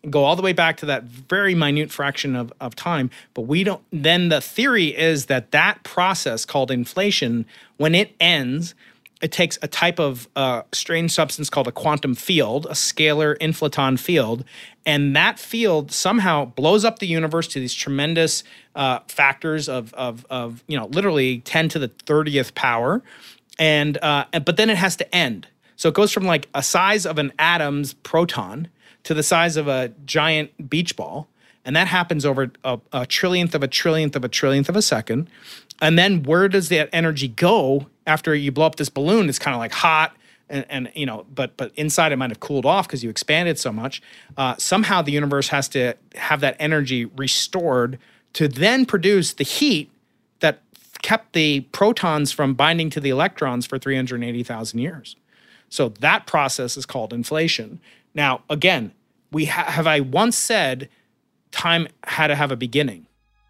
go all the way back to that very minute fraction of, of time. But we don't, then the theory is that that process called inflation, when it ends, it takes a type of uh, strange substance called a quantum field, a scalar inflaton field, and that field somehow blows up the universe to these tremendous uh, factors of, of, of, you know, literally ten to the thirtieth power, and uh, but then it has to end. So it goes from like a size of an atom's proton to the size of a giant beach ball, and that happens over a, a trillionth of a trillionth of a trillionth of a second. And then where does that energy go after you blow up this balloon? It's kind of like hot, and, and you know, but but inside it might have cooled off because you expanded so much. Uh, somehow the universe has to have that energy restored to then produce the heat that kept the protons from binding to the electrons for three hundred eighty thousand years. So that process is called inflation. Now, again, we ha- have I once said time had to have a beginning.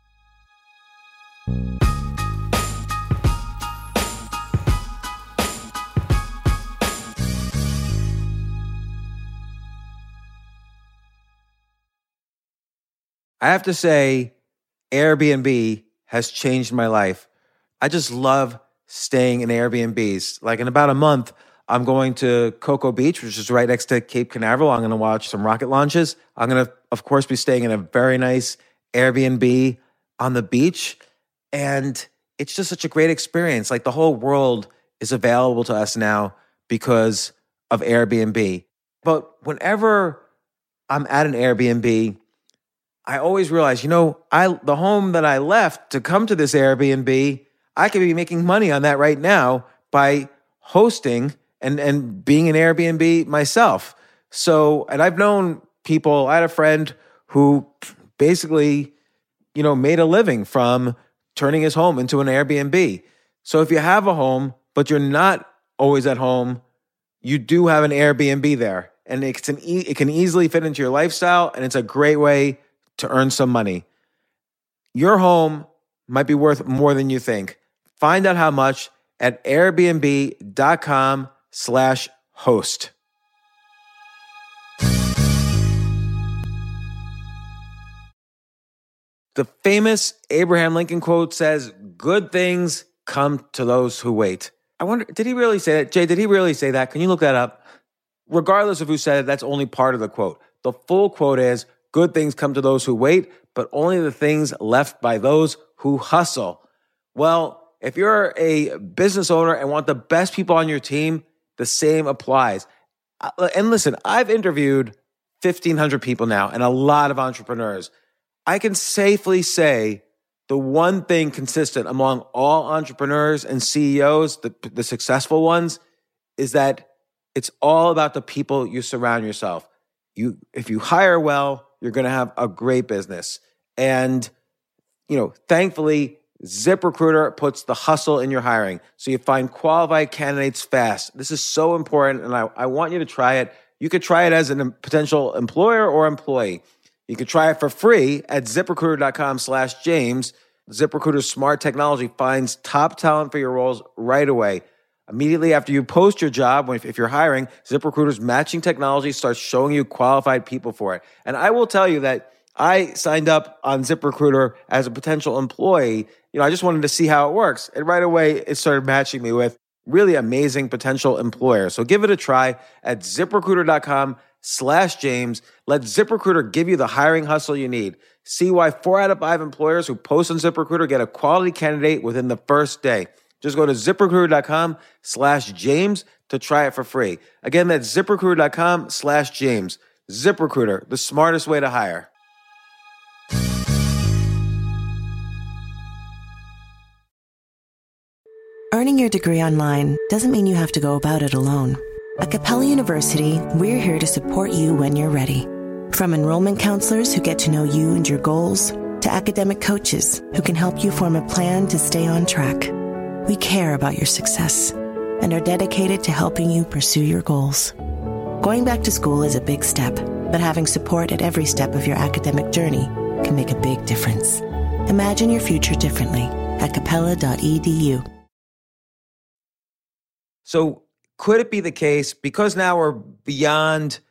I have to say, Airbnb has changed my life. I just love staying in Airbnbs. Like in about a month, I'm going to Cocoa Beach, which is right next to Cape Canaveral. I'm going to watch some rocket launches. I'm going to, of course, be staying in a very nice Airbnb on the beach. And it's just such a great experience. Like the whole world is available to us now because of Airbnb. But whenever I'm at an Airbnb, I always realize, you know, I the home that I left to come to this Airbnb, I could be making money on that right now by hosting and, and being an Airbnb myself. So, and I've known people, I had a friend who basically, you know, made a living from turning his home into an Airbnb. So if you have a home, but you're not always at home, you do have an Airbnb there. And it's an e- it can easily fit into your lifestyle, and it's a great way to earn some money. Your home might be worth more than you think. Find out how much at airbnb.com slash host. The famous Abraham Lincoln quote says, "Good things come to those who wait." I wonder, did he really say that? Jay, did he really say that? Can you look that up? Regardless of who said it, that's only part of the quote. The full quote is, "Good things come to those who wait, but only the things left by those who hustle." Well, if you're a business owner and want the best people on your team, the same applies. And listen, I've interviewed fifteen hundred people now and a lot of entrepreneurs. I can safely say the one thing consistent among all entrepreneurs and C E Os, the, the successful ones, is that it's all about the people you surround yourself. You, if you hire well, you're going to have a great business. And, you know, thankfully, ZipRecruiter puts the hustle in your hiring. So you find qualified candidates fast. This is so important, and I, I want you to try it. You could try it as a potential employer or employee. You could try it for free at ZipRecruiter.com slash James. ZipRecruiter's smart technology finds top talent for your roles right away. Immediately after you post your job, if you're hiring, ZipRecruiter's matching technology starts showing you qualified people for it. And I will tell you that I signed up on ZipRecruiter as a potential employee. You know, I just wanted to see how it works. And right away, it started matching me with really amazing potential employers. So give it a try at ZipRecruiter.com slash James. Let ZipRecruiter give you the hiring hustle you need. See why four out of five employers who post on ZipRecruiter get a quality candidate within the first day. Just go to ZipRecruiter.com slash James to try it for free. Again, that's ZipRecruiter.com slash James. ZipRecruiter, the smartest way to hire. Earning your degree online doesn't mean you have to go about it alone. At Capella University, we're here to support you when you're ready. From enrollment counselors who get to know you and your goals, to academic coaches who can help you form a plan to stay on track. We care about your success and are dedicated to helping you pursue your goals. Going back to school is a big step, but having support at every step of your academic journey can make a big difference. Imagine your future differently at capella dot e d u. So could it be the case, because now we're beyond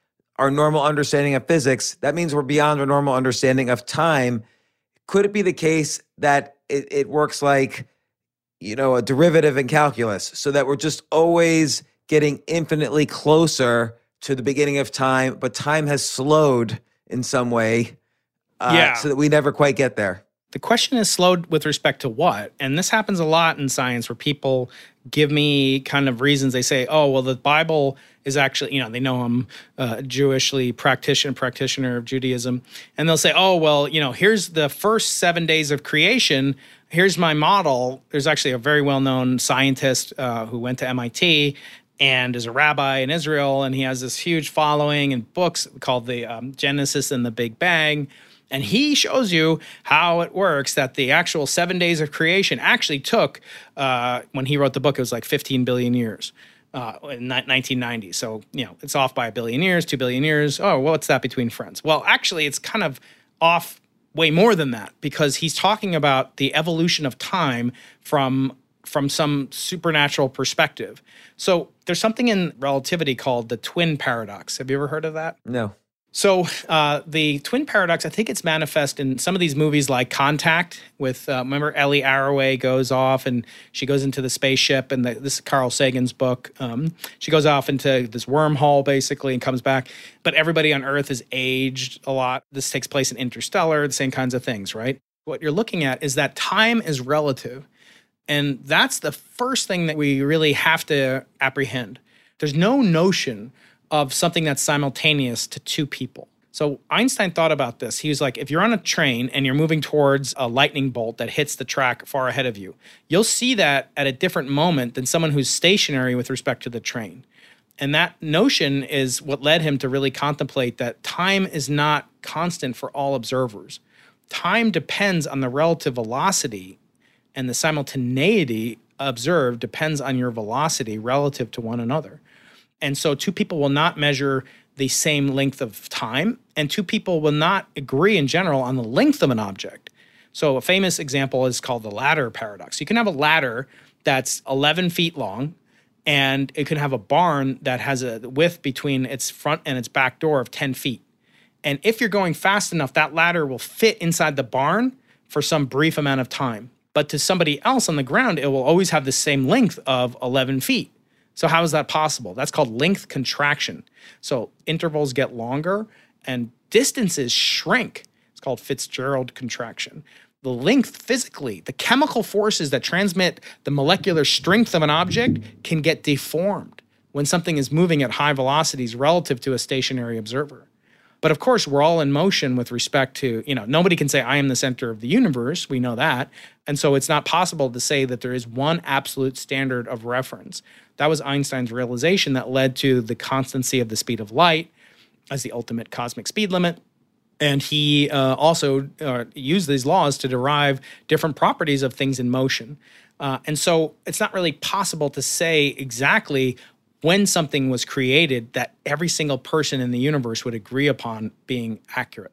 our normal understanding of physics, that means we're beyond our normal understanding of time. Could it be the case that it, it works like, you know, a derivative in calculus, so that we're just always getting infinitely closer to the beginning of time, but time has slowed in some way, uh, yeah. so that we never quite get there? The question is slowed with respect to what? And this happens a lot in science where people give me kind of reasons. They say, oh, well, the Bible is actually, you know, they know I'm a Jewishly practitioner, practitioner of Judaism. And they'll say, oh, well, you know, here's the first seven days of creation. Here's my model. There's actually a very well-known scientist uh, who went to M I T and is a rabbi in Israel. And he has this huge following and books called the um, Genesis and the Big Bang. And he shows you how it works, that the actual seven days of creation actually took, uh, when he wrote the book, it was like fifteen billion years uh, in nineteen ninety. So, you know, it's off by a billion years, two billion years. Oh, well, what's that between friends? Well, actually, it's kind of off way more than that, because he's talking about the evolution of time from, from some supernatural perspective. So there's something in relativity called the twin paradox. Have you ever heard of that? No. So uh, the twin paradox, I think it's manifest in some of these movies like Contact with, uh, remember Ellie Arroway goes off and she goes into the spaceship, and the, this is Carl Sagan's book. Um, she goes off into this wormhole basically and comes back, but everybody on Earth is aged a lot. This takes place in Interstellar, the same kinds of things, right? What you're looking at is that time is relative. And that's the first thing that we really have to apprehend. There's no notion of something that's simultaneous to two people. So Einstein thought about this. He was like, if you're on a train and you're moving towards a lightning bolt that hits the track far ahead of you, you'll see that at a different moment than someone who's stationary with respect to the train. And that notion is what led him to really contemplate that time is not constant for all observers. Time depends on the relative velocity, and the simultaneity observed depends on your velocity relative to one another. And so two people will not measure the same length of time, and two people will not agree in general on the length of an object. So a famous example is called the ladder paradox. You can have a ladder that's eleven feet long, and it can have a barn that has a width between its front and its back door of ten feet. And if you're going fast enough, that ladder will fit inside the barn for some brief amount of time. But to somebody else on the ground, it will always have the same length of eleven feet. So how is that possible? That's called length contraction. So intervals get longer and distances shrink. It's called Fitzgerald contraction. The length physically, the chemical forces that transmit the molecular strength of an object can get deformed when something is moving at high velocities relative to a stationary observer. But of course, we're all in motion with respect to, you know, nobody can say I am the center of the universe. We know that. And so it's not possible to say that there is one absolute standard of reference. That was Einstein's realization that led to the constancy of the speed of light as the ultimate cosmic speed limit. And he uh, also uh, used these laws to derive different properties of things in motion. Uh, and so it's not really possible to say exactly when something was created that every single person in the universe would agree upon being accurate.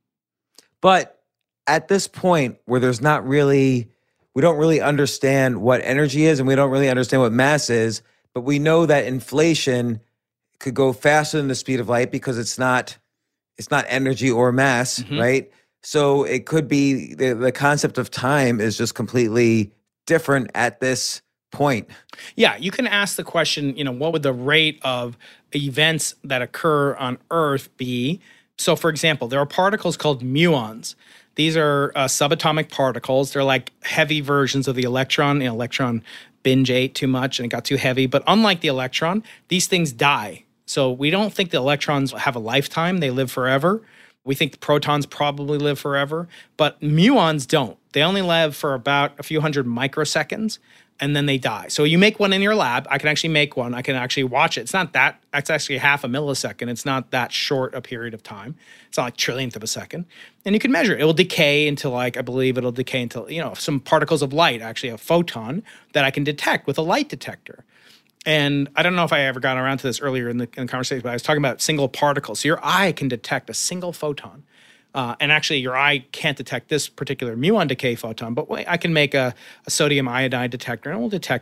But at this point where there's not really, we don't really understand what energy is and we don't really understand what mass is, but we know that inflation could go faster than the speed of light because it's not, it's not energy or mass, mm-hmm. right? So it could be the, the concept of time is just completely different at this point. Yeah, you can ask the question, you know, what would the rate of events that occur on Earth be? So, for example, there are particles called muons. These are uh, subatomic particles. They're like heavy versions of the electron. The electron binge ate too much and it got too heavy. But unlike the electron, these things die. So we don't think the electrons have a lifetime. They live forever. We think the protons probably live forever. But muons don't. They only live for about a few hundred microseconds, and then they die. So you make one in your lab. I can actually make one. I can actually watch it. It's not that, it's actually half a millisecond. It's not that short a period of time. It's not like trillionth of a second. And you can measure it. It will decay into like, I believe it'll decay into, you know, some particles of light, actually a photon that I can detect with a light detector. And I don't know if I ever got around to this earlier in the, in the conversation, but I was talking about single particles. So your eye can detect a single photon. Uh, and actually, your eye can't detect this particular muon decay photon, but wait, I can make a, a sodium iodide detector, and it will detect it.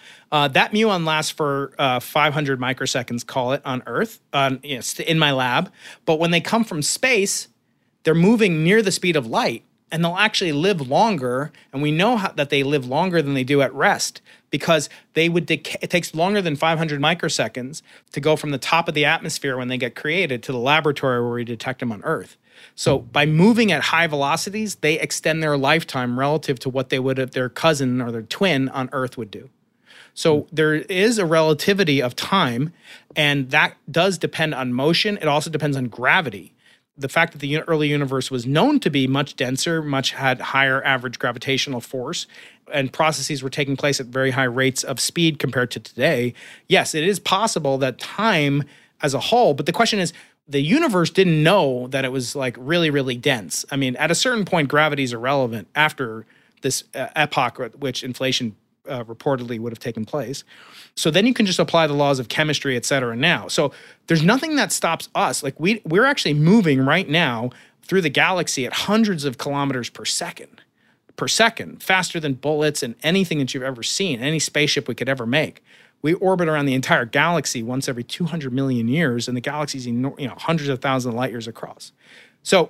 Uh, that muon lasts for uh, five hundred microseconds, call it, on Earth, on, you know, in my lab. But when they come from space, they're moving near the speed of light, and they'll actually live longer. And we know how, that they live longer than they do at rest because they would decay. It takes longer than five hundred microseconds to go from the top of the atmosphere when they get created to the laboratory where we detect them on Earth. So by moving at high velocities, they extend their lifetime relative to what they would if their cousin or their twin on Earth would do. So there is a relativity of time, and that does depend on motion. It also depends on gravity. The fact that the early universe was known to be much denser, much had higher average gravitational force, and processes were taking place at very high rates of speed compared to today, yes, it is possible that time as a whole, but the question is, the universe didn't know that it was like really, really dense. I mean, at a certain point, gravity is irrelevant after this uh, epoch at which inflation uh, reportedly would have taken place. So then you can just apply the laws of chemistry, et cetera, now. So there's nothing that stops us. Like we, we're actually moving right now through the galaxy at hundreds of kilometers per second, per second, faster than bullets and anything that you've ever seen, any spaceship we could ever make. We orbit around the entire galaxy once every two hundred million years, and the galaxy's you know, hundreds of thousands of light years across. So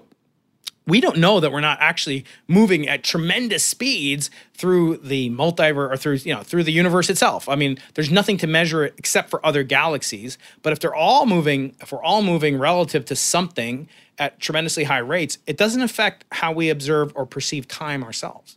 we don't know that we're not actually moving at tremendous speeds through the multiverse or through, you know, through the universe itself. I mean, there's nothing to measure it except for other galaxies. But if they're all moving, if we're all moving relative to something at tremendously high rates, it doesn't affect how we observe or perceive time ourselves.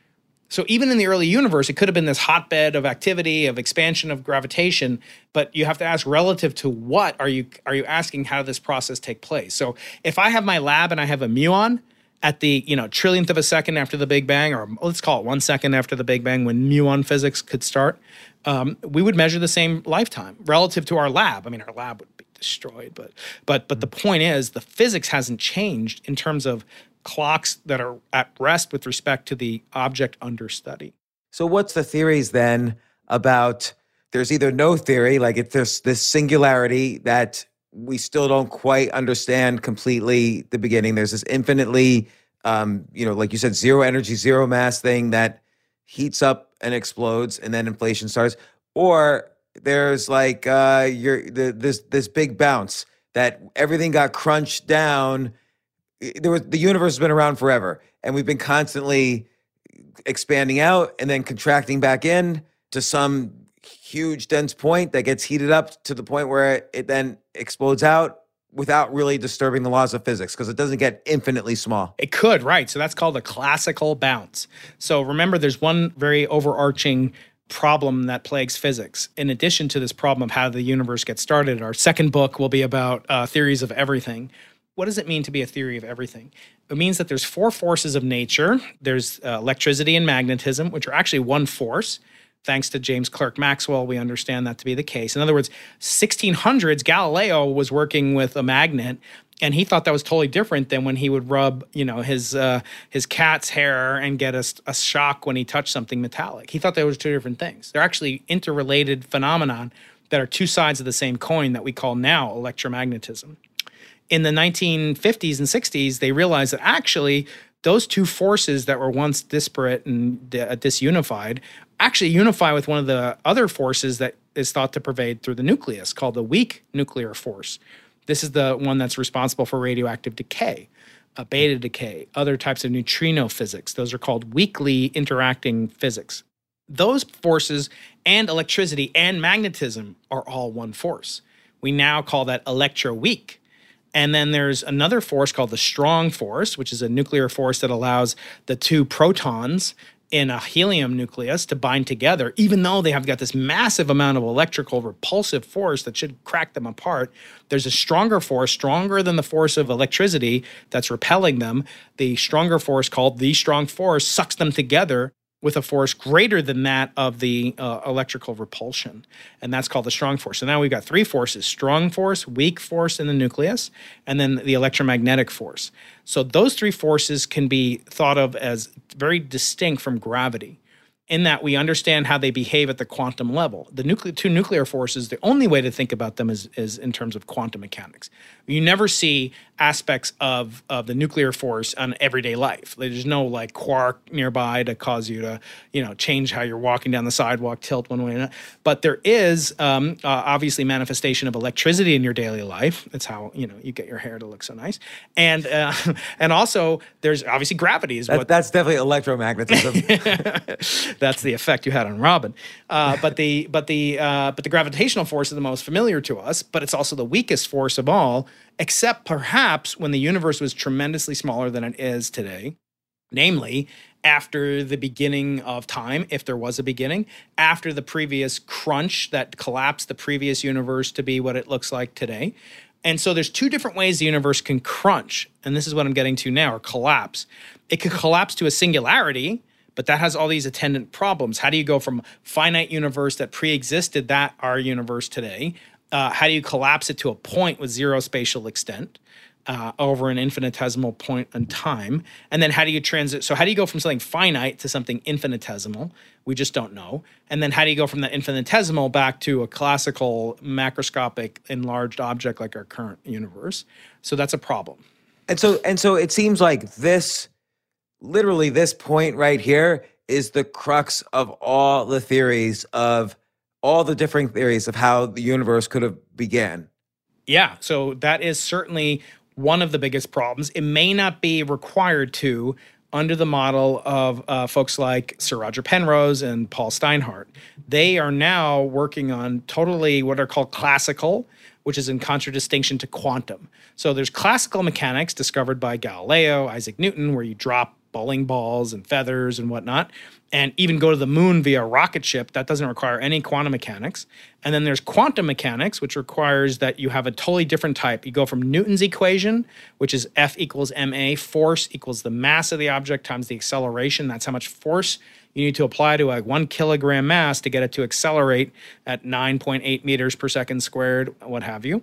So even in the early universe, it could have been this hotbed of activity, of expansion of gravitation, but you have to ask relative to what are you are you asking how this process take place? So if I have my lab and I have a muon at the you know trillionth of a second after the Big Bang, or let's call it one second after the Big Bang when muon physics could start, um, we would measure the same lifetime relative to our lab. I mean, our lab would be destroyed, but but but the point is the physics hasn't changed in terms of clocks that are at rest with respect to the object under study. So what's the theories then about, there's either no theory, like if there's this singularity that we still don't quite understand completely the beginning. There's this infinitely, um, you know, like you said, zero energy, zero mass thing that heats up and explodes and then inflation starts. Or there's like uh, you're, the, this, this big bounce that everything got crunched down. There was, the universe has been around forever, and we've been constantly expanding out and then contracting back in to some huge dense point that gets heated up to the point where it, it then explodes out without really disturbing the laws of physics because it doesn't get infinitely small. It could, right. So that's called a classical bounce. So remember, there's one very overarching problem that plagues physics. In addition to this problem of how the universe gets started, our second book will be about uh, theories of everything. What does it mean to be a theory of everything? It means that there's four forces of nature. There's uh, electricity and magnetism, which are actually one force. Thanks to James Clerk Maxwell, we understand that to be the case. In other words, sixteen hundreds, Galileo was working with a magnet, and he thought that was totally different than when he would rub, you know, his uh, his cat's hair and get a, a shock when he touched something metallic. He thought they were two different things. They're actually interrelated phenomenon that are two sides of the same coin that we call now electromagnetism. In the nineteen fifties and sixties, they realized that actually those two forces that were once disparate and uh, disunified actually unify with one of the other forces that is thought to pervade through the nucleus, called the weak nuclear force. This is the one that's responsible for radioactive decay, uh, beta decay, other types of neutrino physics. Those are called weakly interacting physics. Those forces and electricity and magnetism are all one force. We now call that electroweak. And then there's another force called the strong force, which is a nuclear force that allows the two protons in a helium nucleus to bind together, even though they have got this massive amount of electrical repulsive force that should crack them apart. There's a stronger force, stronger than the force of electricity that's repelling them. The stronger force, called the strong force, sucks them together with a force greater than that of the uh, electrical repulsion. And that's called the strong force. So now we've got three forces: strong force, weak force in the nucleus, and then the electromagnetic force. So those three forces can be thought of as very distinct from gravity. in that we understand how they behave at the quantum level. The nuclear, two nuclear forces, the only way to think about them is, is in terms of quantum mechanics. You never see aspects of, of the nuclear force on everyday life. There's no like quark nearby to cause you to, you know, change how you're walking down the sidewalk, tilt one way or another. But there is um, uh, obviously manifestation of electricity in your daily life. That's how, you know, you get your hair to look so nice. And uh, and also there's obviously gravity is that, what that's definitely electromagnetism. That's the effect you had on Robin. Uh, but the but the uh, but the gravitational force is the most familiar to us, but it's also the weakest force of all, except perhaps when the universe was tremendously smaller than it is today, namely after the beginning of time, if there was a beginning, after the previous crunch that collapsed the previous universe to be what it looks like today. And so there's two different ways the universe can crunch, and this is what I'm getting to now, or collapse. It could collapse to a singularity, but that has all these attendant problems. How do you go from finite universe that pre-existed that our universe today? Uh, how do you collapse it to a point with zero spatial extent uh, over an infinitesimal point in time? And then how do you transit? So how do you go from something finite to something infinitesimal? We just don't know. And then how do you go from that infinitesimal back to a classical macroscopic enlarged object like our current universe? So that's a problem. And so and so it seems like this, literally this point right here is the crux of all the theories of all the different theories of how the universe could have began. Yeah, so that is certainly one of the biggest problems. It may not be required to under the model of uh, folks like Sir Roger Penrose and Paul Steinhardt. They are now working on totally what are called classical, which is in contradistinction to quantum. So there's classical mechanics discovered by Galileo, Isaac Newton, where you drop bowling balls and feathers and whatnot, and even go to the moon via a rocket ship. That doesn't require any quantum mechanics. And then there's quantum mechanics, which requires that you have a totally different type. You go from Newton's equation, which is F equals ma, force equals the mass of the object times the acceleration. That's how much force you need to apply to a one kilogram mass to get it to accelerate at nine point eight meters per second squared, what have you.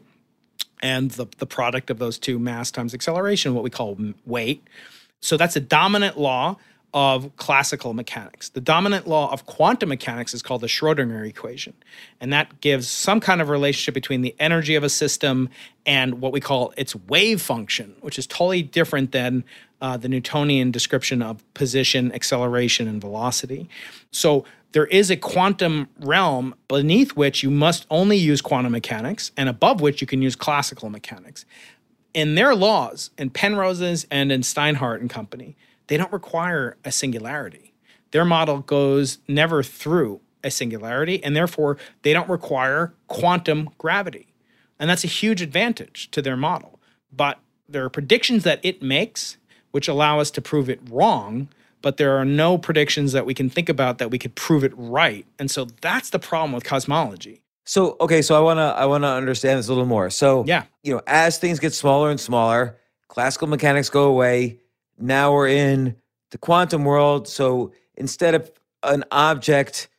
And the, the product of those two, mass times acceleration, what we call weight. So that's a dominant law of classical mechanics. The dominant law of quantum mechanics is called the Schrödinger equation. And that gives some kind of relationship between the energy of a system and what we call its wave function, which is totally different than uh, the Newtonian description of position, acceleration, and velocity. So there is a quantum realm beneath which you must only use quantum mechanics and above which you can use classical mechanics. In their laws, in Penrose's and in Steinhardt and company, they don't require a singularity. Their model goes never through a singularity, and therefore they don't require quantum gravity. And that's a huge advantage to their model. But there are predictions that it makes which allow us to prove it wrong, but there are no predictions that we can think about that we could prove it right. And so that's the problem with cosmology. So, okay, so I want to I want to understand this a little more. So, yeah. you know, as things get smaller and smaller, classical mechanics go away. Now we're in the quantum world. So instead of an object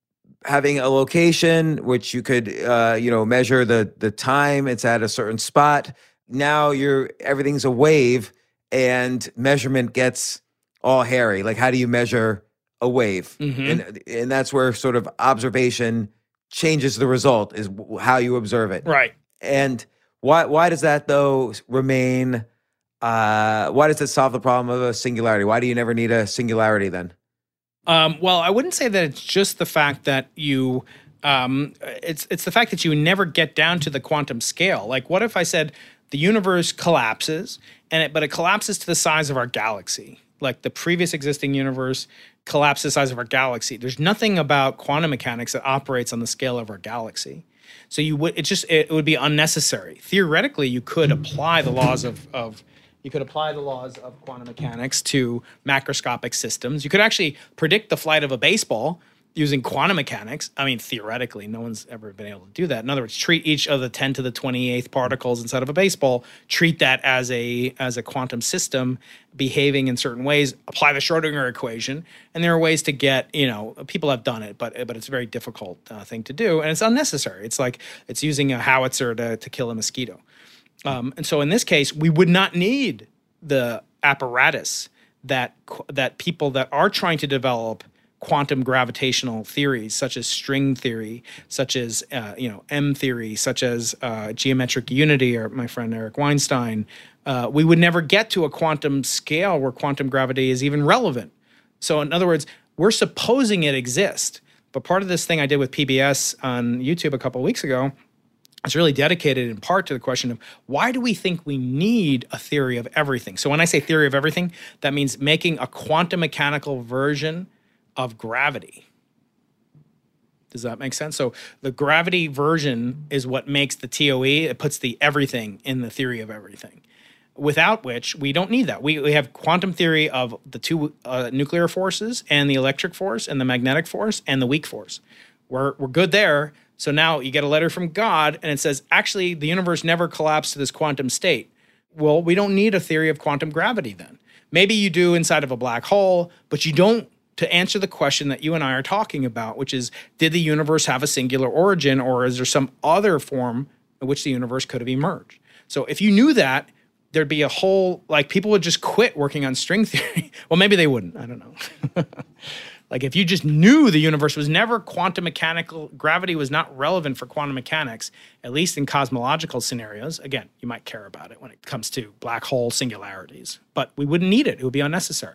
having a location, which you could, uh, you know, measure the the time it's at a certain spot, now you're everything's a wave, and measurement gets all hairy. Like, how do you measure a wave? Mm-hmm. And and that's where sort of observation changes the result, is how you observe it. Right. And why why does that though remain? Uh, why does it solve the problem of a singularity? Why do you never need a singularity then? Um, well, I wouldn't say that it's just the fact that you. Um, it's it's the fact that you never get down to the quantum scale. Like, what if I said the universe collapses, and it, but it collapses to the size of our galaxy? Like the previous existing universe collapses the size of our galaxy. There's nothing about quantum mechanics that operates on the scale of our galaxy. So you would it just it would be unnecessary. Theoretically, you could apply the laws of of you could apply the laws of quantum mechanics to macroscopic systems. You could actually predict the flight of a baseball using quantum mechanics. I mean, theoretically, no one's ever been able to do that. In other words, treat each of the ten to the twenty-eighth particles inside of a baseball, treat that as a as a quantum system behaving in certain ways, apply the Schrödinger equation, and there are ways to get, you know, people have done it, but but it's a very difficult uh, thing to do, and it's unnecessary. It's like it's using a howitzer to, to kill a mosquito. Um, and so in this case, we would not need the apparatus that that people that are trying to develop quantum gravitational theories, such as string theory, such as uh, you know M theory, such as uh, geometric unity, or my friend Eric Weinstein, uh, we would never get to a quantum scale where quantum gravity is even relevant. So in other words, we're supposing it exists. But part of this thing I did with P B S on YouTube a couple of weeks ago is really dedicated in part to the question of why do we think we need a theory of everything? So when I say theory of everything, that means making a quantum mechanical version of gravity. Does that make sense? So the gravity version is what makes the T O E. It puts the everything in the theory of everything, without which we don't need that. We, we have quantum theory of the two uh, nuclear forces and the electric force and the magnetic force and the weak force. We're, we're good there. So now you get a letter from God and it says, actually, the universe never collapsed to this quantum state. Well, we don't need a theory of quantum gravity then. Maybe you do inside of a black hole, but you don't to answer the question that you and I are talking about, which is, did the universe have a singular origin, or is there some other form in which the universe could have emerged? So if you knew that, there'd be a whole, like, people would just quit working on string theory. Well, maybe they wouldn't. I don't know. Like, if you just knew the universe was never quantum mechanical, gravity was not relevant for quantum mechanics, at least in cosmological scenarios. Again, you might care about it when it comes to black hole singularities, but we wouldn't need it. It would be unnecessary.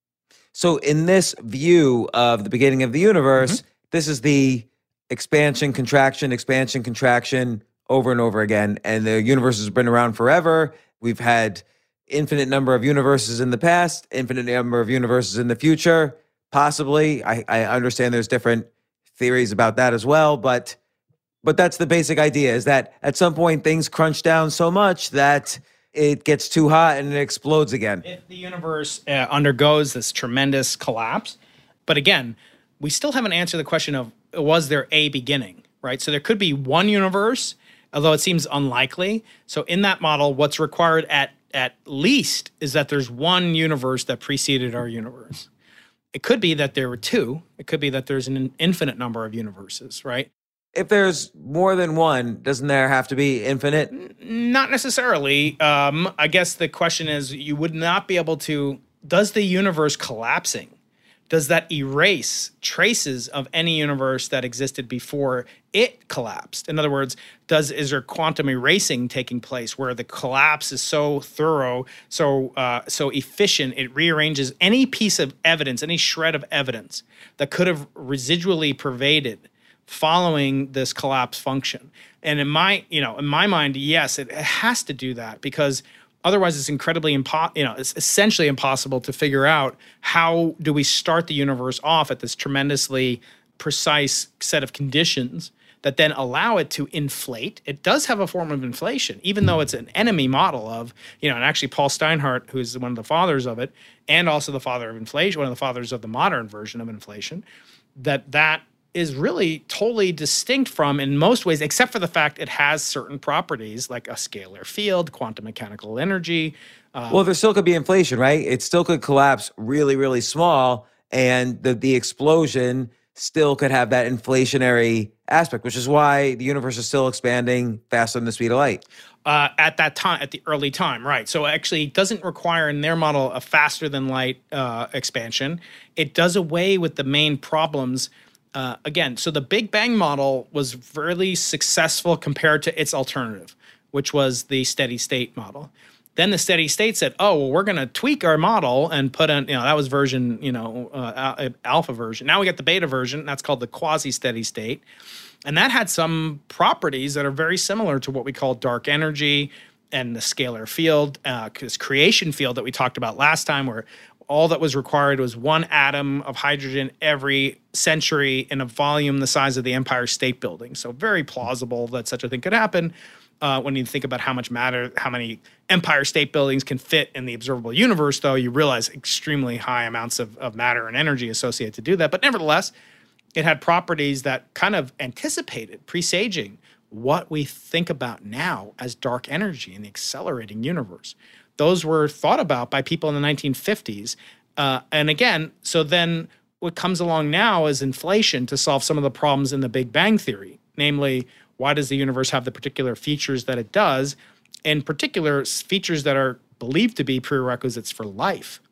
So in this view of the beginning of the universe, mm-hmm. this is the expansion, contraction, expansion, contraction over and over again. And the universe has been around forever. We've had infinite number of universes in the past, infinite number of universes in the future. Possibly. I, I understand there's different theories about that as well, but but that's the basic idea, is that at some point things crunch down so much that it gets too hot and it explodes again. If the universe uh, undergoes this tremendous collapse, but again, we still haven't answered the question of, was there a beginning, right? So there could be one universe, although it seems unlikely. So in that model, what's required at, at least is that there's one universe that preceded our universe. It could be that there were two. It could be that there's an infinite number of universes, right? If there's more than one, doesn't there have to be infinite? N- not necessarily. Um, I guess the question is, you would not be able to, does the universe collapsing, does that erase traces of any universe that existed before it collapsed? In other words, does is there quantum erasing taking place where the collapse is so thorough, so uh, so efficient, it rearranges any piece of evidence, any shred of evidence that could have residually pervaded following this collapse function? And in my, you know, in my mind, yes, it has to do that, because otherwise, it's incredibly impo- you know, it's essentially impossible to figure out how do we start the universe off at this tremendously precise set of conditions that then allow it to inflate. It does have a form of inflation, even though it's an enemy model of, you know, and actually Paul Steinhardt, who's one of the fathers of it, and also the father of inflation, one of the fathers of the modern version of inflation, that that is really totally distinct from, in most ways, except for the fact it has certain properties like a scalar field, quantum mechanical energy. Uh, well, there still could be inflation, right? It still could collapse really, really small, and the, the explosion still could have that inflationary aspect, which is why the universe is still expanding faster than the speed of light. Uh, at that time, at the early time, right. So actually it doesn't require in their model a faster than light uh, expansion. It does away with the main problems. Uh, again, so the Big Bang model was really successful compared to its alternative, which was the steady state model. Then the steady state said, oh, well, we're going to tweak our model and put in, you know, that was version, you know, uh, alpha version. Now we got the beta version. That's called the quasi-steady state. And that had some properties that are very similar to what we call dark energy and the scalar field, uh, this creation field that we talked about last time, where all that was required was one atom of hydrogen every century in a volume the size of the Empire State Building. So very plausible that such a thing could happen. Uh, when you think about how much matter, how many Empire State Buildings can fit in the observable universe, though, you realize extremely high amounts of, of matter and energy associated to do that. But nevertheless, it had properties that kind of anticipated, presaging what we think about now as dark energy in the accelerating universe. Those were thought about by people in the nineteen fifties. Uh, and again, so then what comes along now is inflation to solve some of the problems in the Big Bang Theory. Namely, why does the universe have the particular features that it does? In particular, features that are believed to be prerequisites for life.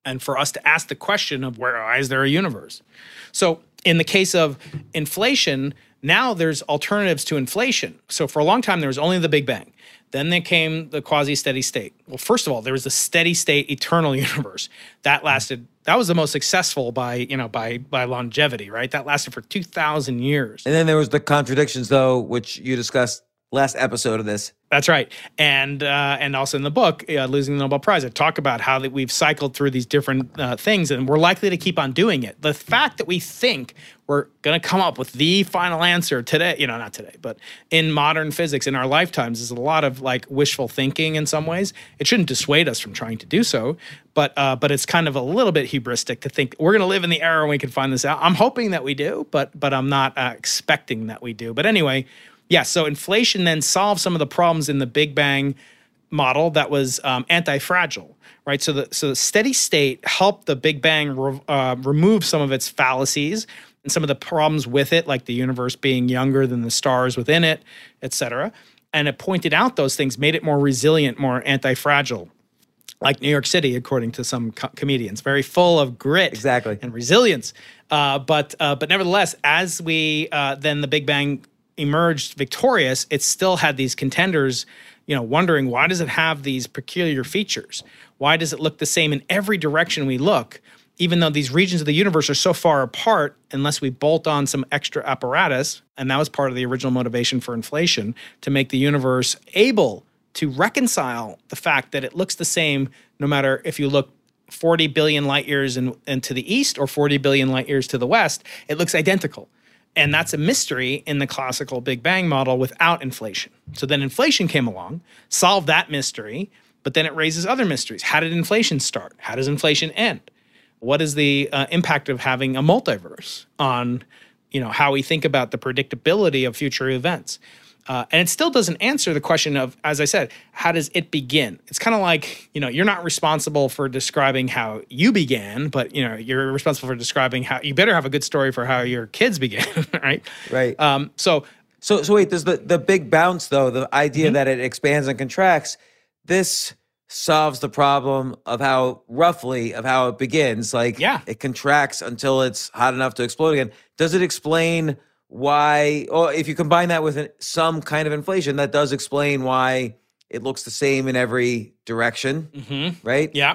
and for us to ask the question of where why is there a universe? So in the case of inflation, now there's alternatives to inflation. So for a long time, there was only the Big Bang. Then there came the quasi-steady state. Well, first of all, there was the steady state eternal universe. That lasted, that was the most successful by, you know, by by longevity, right? That lasted for two thousand years. And then there was the contradictions, though, which you discussed last episode of this. That's right. And uh, and also in the book, uh, Losing the Nobel Prize, I talk about how that we've cycled through these different uh, things, and we're likely to keep on doing it. The fact that we think we're going to come up with the final answer today, you know, not today, but in modern physics in our lifetimes is a lot of like wishful thinking in some ways. It shouldn't dissuade us from trying to do so, but uh, but it's kind of a little bit hubristic to think we're going to live in the era when we can find this out. I'm hoping that we do, but but I'm not uh, expecting that we do. But anyway, yeah, so inflation then solves some of the problems in the Big Bang model that was um, anti-fragile, right? So the so the steady state helped the Big Bang re- uh, remove some of its fallacies and some of the problems with it, like the universe being younger than the stars within it, et cetera. And it pointed out those things, made it more resilient, more anti-fragile, like New York City, according to some co- comedians, very full of grit Exactly. and resilience. Uh, but uh, but nevertheless, as we uh, then the Big Bang emerged victorious, it still had these contenders, you know, wondering, why does it have these peculiar features? Why does it look the same in every direction we look, even though these regions of the universe are so far apart, unless we bolt on some extra apparatus? And that was part of the original motivation for inflation, to make the universe able to reconcile the fact that it looks the same no matter if you look forty billion light years in, in to the east or forty billion light years to the west, it looks identical. And that's a mystery in the classical Big Bang model without inflation. So then inflation came along, solved that mystery, but then it raises other mysteries. How did inflation start? How does inflation end? What is the uh, impact of having a multiverse on, you know, how we think about the predictability of future events? Uh, and it still doesn't answer the question of, as I said, how does it begin? It's kind of like, you know, you're not responsible for describing how you began, but, you know, you're responsible for describing how, you better have a good story for how your kids began, right? Right. Um, so, So, so wait, there's the, the big bounce, though, the idea Mm-hmm. that it expands and contracts. This solves the problem of how, roughly, of how it begins. Like, Yeah. it contracts until it's hot enough to explode again. Does it explain why, or if you combine that with an, some kind of inflation, that does explain why it looks the same in every direction, mhm. right? Yeah.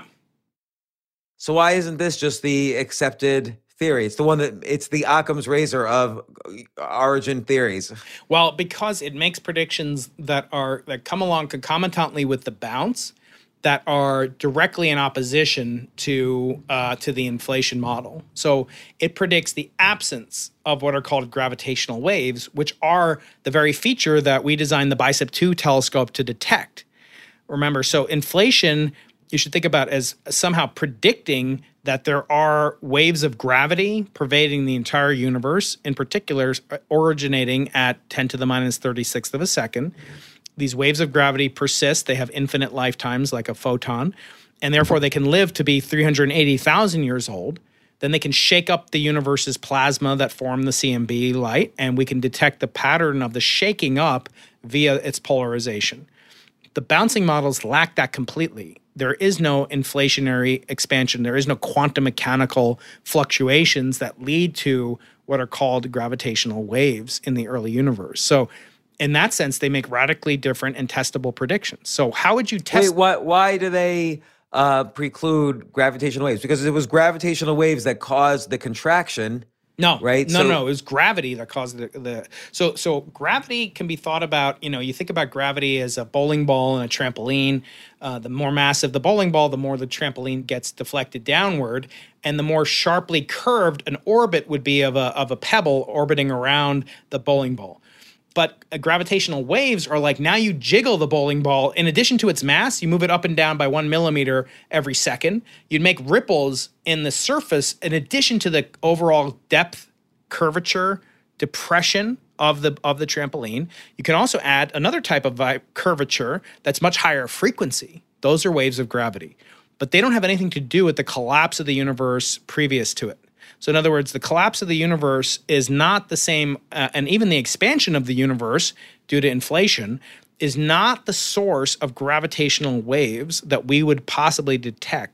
So why isn't this just the accepted theory? It's the one that, it's the Occam's razor of origin theories. Well, because it makes predictions that are, that come along concomitantly with the bounce, that are directly in opposition to uh, to the inflation model. So it predicts the absence of what are called gravitational waves, which are the very feature that we designed the BICEP two telescope to detect. Remember, so inflation, you should think about as somehow predicting that there are waves of gravity pervading the entire universe, in particular originating at ten to the minus thirty-sixth of a second. These waves of gravity persist. They have infinite lifetimes like a photon, and therefore they can live to be three hundred eighty thousand years old. Then they can shake up the universe's plasma that form the C M B light, and we can detect the pattern of the shaking up via its polarization. The bouncing models lack that completely. There is no inflationary expansion. There is no quantum mechanical fluctuations that lead to what are called gravitational waves in the early universe. So in that sense, they make radically different and testable predictions. So how would you test? Wait, why, why do they uh, preclude gravitational waves? Because it was gravitational waves that caused the contraction. No, right? No, So- no, it was gravity that caused the, the so so gravity can be thought about. You know, you think about gravity as a bowling ball and a trampoline. Uh, the more massive the bowling ball, the more the trampoline gets deflected downward, and the more sharply curved an orbit would be of a of a pebble orbiting around the bowling ball. But uh, gravitational waves are like, now you jiggle the bowling ball. In addition to its mass, you move it up and down by one millimeter every second. You'd make ripples in the surface in addition to the overall depth, curvature, depression of the of the trampoline. You can also add another type of vi- curvature that's much higher frequency. Those are waves of gravity. But they don't have anything to do with the collapse of the universe previous to it. So in other words, the collapse of the universe is not the same, uh, and even the expansion of the universe due to inflation is not the source of gravitational waves that we would possibly detect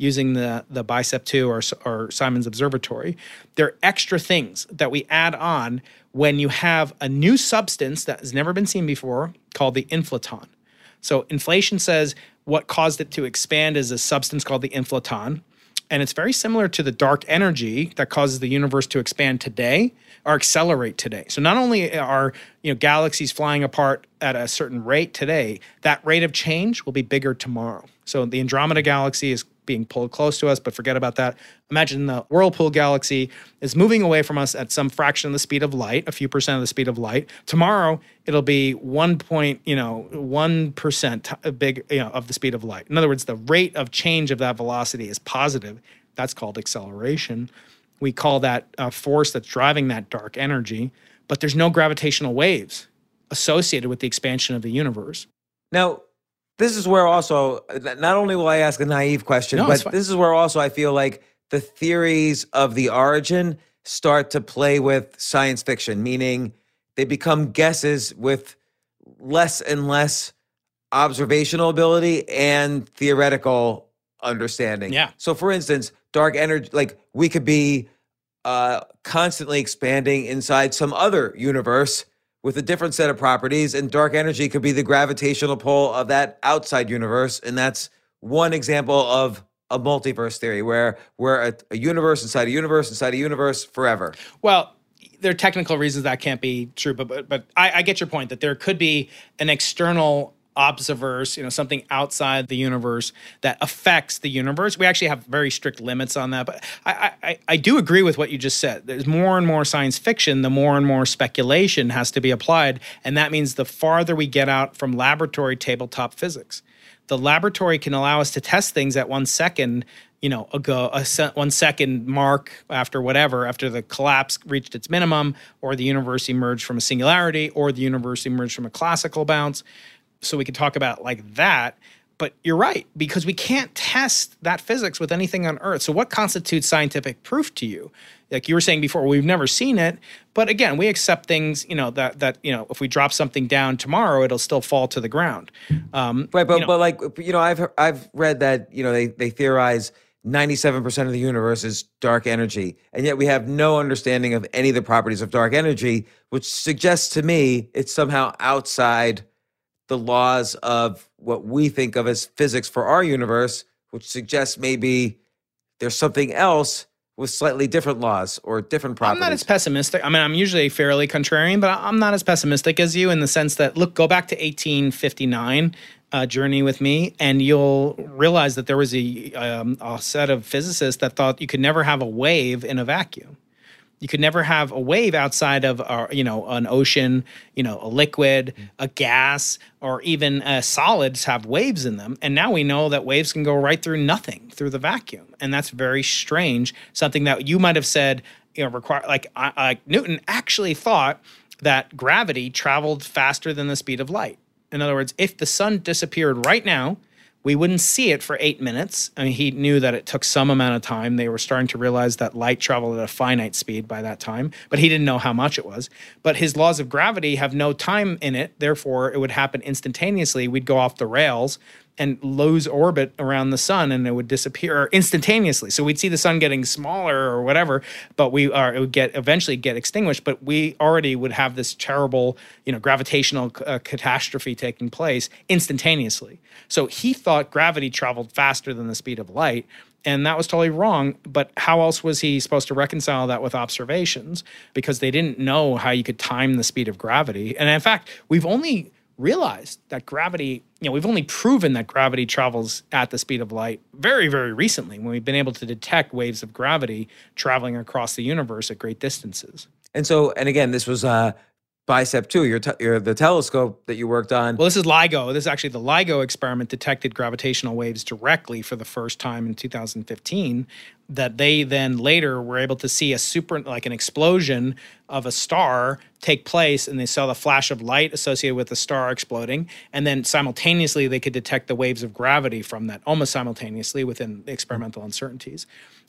using the, the BICEP two or, or Simons Observatory. They're extra things that we add on when you have a new substance that has never been seen before called the inflaton. So inflation says what caused it to expand is a substance called the inflaton. And it's very similar to the dark energy that causes the universe to expand today or accelerate today. So not only are you know galaxies flying apart at a certain rate today, that rate of change will be bigger tomorrow. So the Andromeda galaxy is being pulled close to us, but forget about that. Imagine the Whirlpool galaxy is moving away from us at some fraction of the speed of light, a few percent of the speed of light. Tomorrow, it'll be one point, you know, one percent big, you know, of the speed of light. In other words, the rate of change of that velocity is positive. That's called acceleration. We call that a force that's driving that dark energy, but there's no gravitational waves associated with the expansion of the universe. Now, this is where also, not only will I ask a naive question, No, it's but fine. this is where also I feel like the theories of the origin start to play with science fiction, meaning they become guesses with less and less observational ability and theoretical understanding. Yeah. So for instance, dark energy, like we could be uh, constantly expanding inside some other universe with a different set of properties, and dark energy could be the gravitational pull of that outside universe. And that's one example of a multiverse theory where we're a, a universe inside a universe inside a universe forever. Well, there are technical reasons that can't be true, but but, but I, I get your point that there could be an external observerse, you know, something outside the universe that affects the universe. We actually have very strict limits on that, but I, I, I do agree with what you just said. There's more and more science fiction, the more and more speculation has to be applied, and that means the farther we get out from laboratory tabletop physics. The laboratory can allow us to test things at one second, you know, ago, a se- one second mark after whatever, after the collapse reached its minimum, or the universe emerged from a singularity, or the universe emerged from a classical bounce. So we could talk about like that, but you're right, because we can't test that physics with anything on Earth. So what constitutes scientific proof to you? Like you were saying before, we've never seen it, but again, we accept things, you know, that, that you know, if we drop something down tomorrow, it'll still fall to the ground. Um, Right, but you know, but like you know, I've he- I've read that you know they they theorize ninety-seven percent of the universe is dark energy, and yet we have no understanding of any of the properties of dark energy, which suggests to me it's somehow outside the laws of what we think of as physics for our universe, which suggests maybe there's something else with slightly different laws or different I'm properties. not as pessimistic. I mean, I'm usually fairly contrarian, but I'm not as pessimistic as you in the sense that, look, go back to eighteen fifty-nine, uh, journey with me, and you'll realize that there was a, um, a set of physicists that thought you could never have a wave in a vacuum. You could never have a wave outside of, uh, you know, an ocean, you know, a liquid, a gas, or even uh, solids have waves in them. And now we know that waves can go right through nothing, through the vacuum. And that's very strange. Something that you might have said, you know, require like, uh, like Newton actually thought that gravity traveled faster than the speed of light. In other words, if the sun disappeared right now, we wouldn't see it for eight minutes. I mean, he knew that it took some amount of time. They were starting to realize that light traveled at a finite speed by that time, but he didn't know how much it was. But his laws of gravity have no time in it. Therefore, it would happen instantaneously. We'd go off the rails and lose orbit around the sun, and it would disappear instantaneously. So we'd see the sun getting smaller or whatever, but we are it would get eventually get extinguished. But we already would have this terrible, you know, gravitational uh, catastrophe taking place instantaneously. So he thought gravity traveled faster than the speed of light, and that was totally wrong. But how else was he supposed to reconcile that with observations? Because they didn't know how you could time the speed of gravity. And in fact, we've only realized that gravity, you know, we've only proven that gravity travels at the speed of light very, very recently, when we've been able to detect waves of gravity traveling across the universe at great distances. And so, and again, this was uh, BICEP two, your, te- your the telescope that you worked on. Well, this is LIGO. This is actually the LIGO experiment detected gravitational waves directly for the first time in two thousand fifteen, that they then later were able to see a super, like an explosion of a star take place, and they saw the flash of light associated with the star exploding, and then simultaneously they could detect the waves of gravity from that, almost simultaneously within the experimental uncertainties.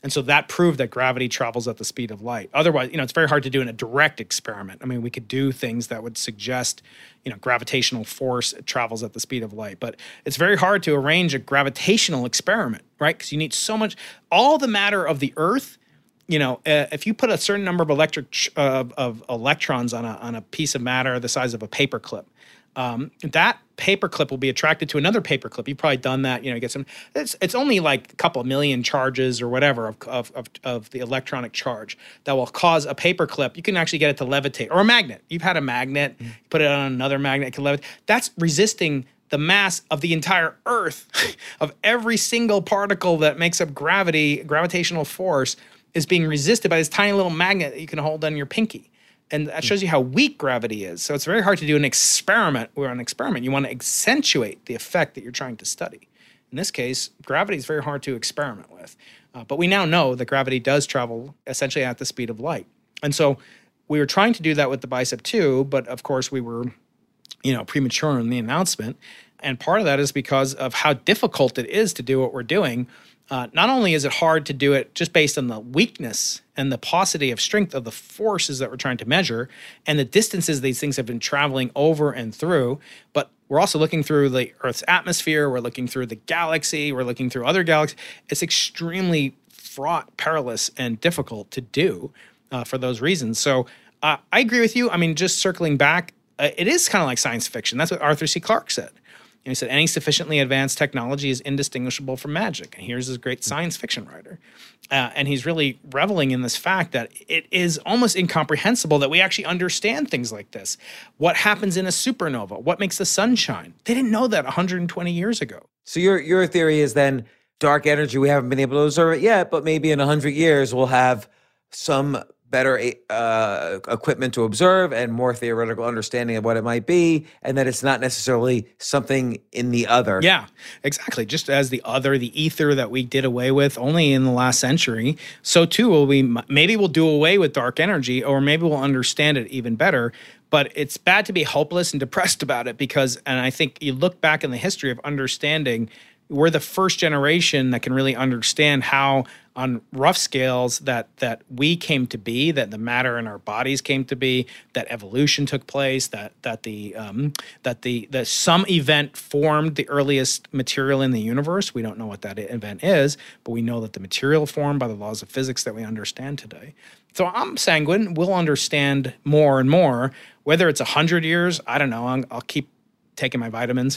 And so that proved that gravity travels at the speed of light. Otherwise, you know, it's very hard to do in a direct experiment. I mean, we could do things that would suggest, you know, gravitational force travels at the speed of light. But it's very hard to arrange a gravitational experiment, right? Because you need so much, all the matter of the Earth, you know, uh, if you put a certain number of electric ch- uh, of electrons on a on a piece of matter the size of a paperclip, um, that paperclip will be attracted to another paperclip. You've probably done that. You know, you get some. It's it's only like a couple of million charges or whatever of of of, of the electronic charge that will cause a paperclip. You can actually get it to levitate, or a magnet. You've had a magnet, mm-hmm. you put it on another magnet, it can levitate. That's resisting the mass of the entire Earth, of every single particle that makes up gravity, gravitational force, is being resisted by this tiny little magnet that you can hold on your pinky. And that shows you how weak gravity is. So it's very hard to do an experiment where an experiment, you want to accentuate the effect that you're trying to study. In this case, gravity is very hard to experiment with. Uh, but we now know that gravity does travel essentially at the speed of light. And so we were trying to do that with the Bicep two, but of course we were, you know, premature in the announcement. And part of that is because of how difficult it is to do what we're doing. Uh, not only is it hard to do it just based on the weakness and the paucity of strength of the forces that we're trying to measure and the distances these things have been traveling over and through, but we're also looking through the Earth's atmosphere, we're looking through the galaxy, we're looking through other galaxies. It's extremely fraught, perilous, and difficult to do uh, for those reasons. So uh, I agree with you. I mean, just circling back, uh, it is kind of like science fiction. That's what Arthur C. Clarke said. You know, he said, any sufficiently advanced technology is indistinguishable from magic. And here's this great science fiction writer. Uh, and he's really reveling in this fact that it is almost incomprehensible that we actually understand things like this. What happens in a supernova? What makes the sun shine? They didn't know that one hundred twenty years ago. So your your theory is then dark energy, we haven't been able to observe it yet, but maybe in one hundred years we'll have some better uh, equipment to observe and more theoretical understanding of what it might be, and that it's not necessarily something in the other. Yeah, exactly. Just as the other, the ether that we did away with only in the last century, so too will we, maybe we'll do away with dark energy, or maybe we'll understand it even better. But it's bad to be hopeless and depressed about it because, and I think you look back in the history of understanding, we're the first generation that can really understand how on rough scales that that we came to be, that the matter in our bodies came to be, that evolution took place, that that the um, that the that some event formed the earliest material in the universe. We don't know what that event is, but we know that the material formed by the laws of physics that we understand today. So I'm sanguine. We'll understand more and more. Whether it's a hundred years, I don't know. I'll, I'll keep taking my vitamins.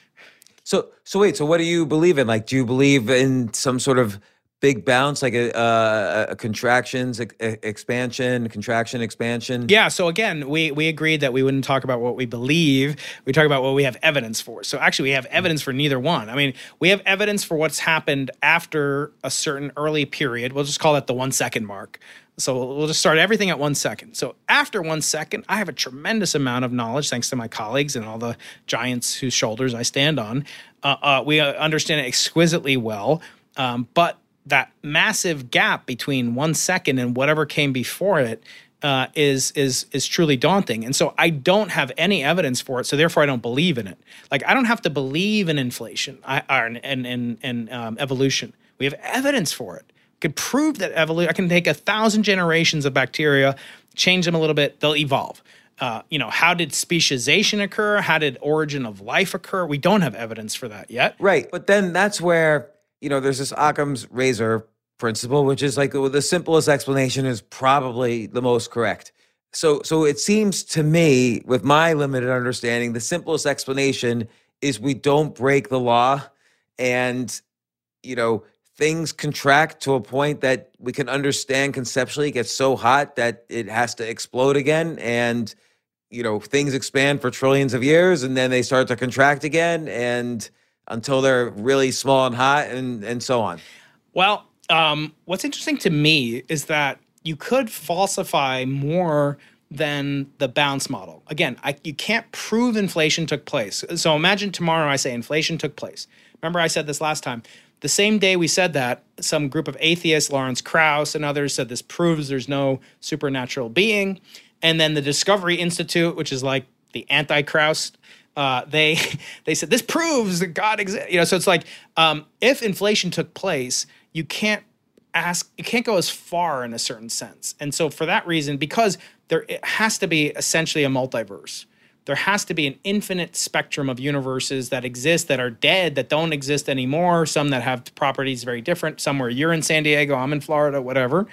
So, so wait. So, what do you believe in? Like, do you believe in some sort of big bounce, like a, uh, a contractions, a, a expansion, contraction, expansion? Yeah. So again, we we agreed that we wouldn't talk about what we believe. We talk about what we have evidence for. So actually, we have evidence for neither one. I mean, we have evidence for what's happened after a certain early period. We'll just call that the one second mark. So we'll just start everything at one second. So after one second, I have a tremendous amount of knowledge, thanks to my colleagues and all the giants whose shoulders I stand on. Uh, uh, we understand it exquisitely well. Um, but that massive gap between one second and whatever came before it uh, is is is truly daunting. And so I don't have any evidence for it. So therefore, I don't believe in it. Like I don't have to believe in inflation I, or in, in, in, in um, evolution. We have evidence for it. Could prove that evolution. I can take a thousand generations of bacteria, change them a little bit, they'll evolve. Uh, you know, how did speciation occur? How did origin of life occur? We don't have evidence for that yet. Right, but then that's where, you know, there's this Occam's razor principle, which is like well, the simplest explanation is probably the most correct. So, so it seems to me, with my limited understanding, the simplest explanation is we don't break the law, and you know. Things contract to a point that we can understand conceptually, get so hot that it has to explode again. And, you know, things expand for trillions of years and then they start to contract again and until they're really small and hot and, and so on. Well, um, what's interesting to me is that you could falsify more than the bounce model. Again, I, you can't prove inflation took place. So imagine tomorrow I say inflation took place. Remember I said this last time. The same day we said that, some group of atheists, Lawrence Krauss and others, said this proves there's no supernatural being. And then the Discovery Institute, which is like the anti-Krauss, uh, they they said this proves that God exists. You know, so it's like um, if inflation took place, you can't ask, you can't go as far in a certain sense. And so for that reason, because there it has to be essentially a multiverse, there has to be an infinite spectrum of universes that exist, that are dead, that don't exist anymore, some that have properties very different, somewhere you're in San Diego, I'm in Florida, whatever.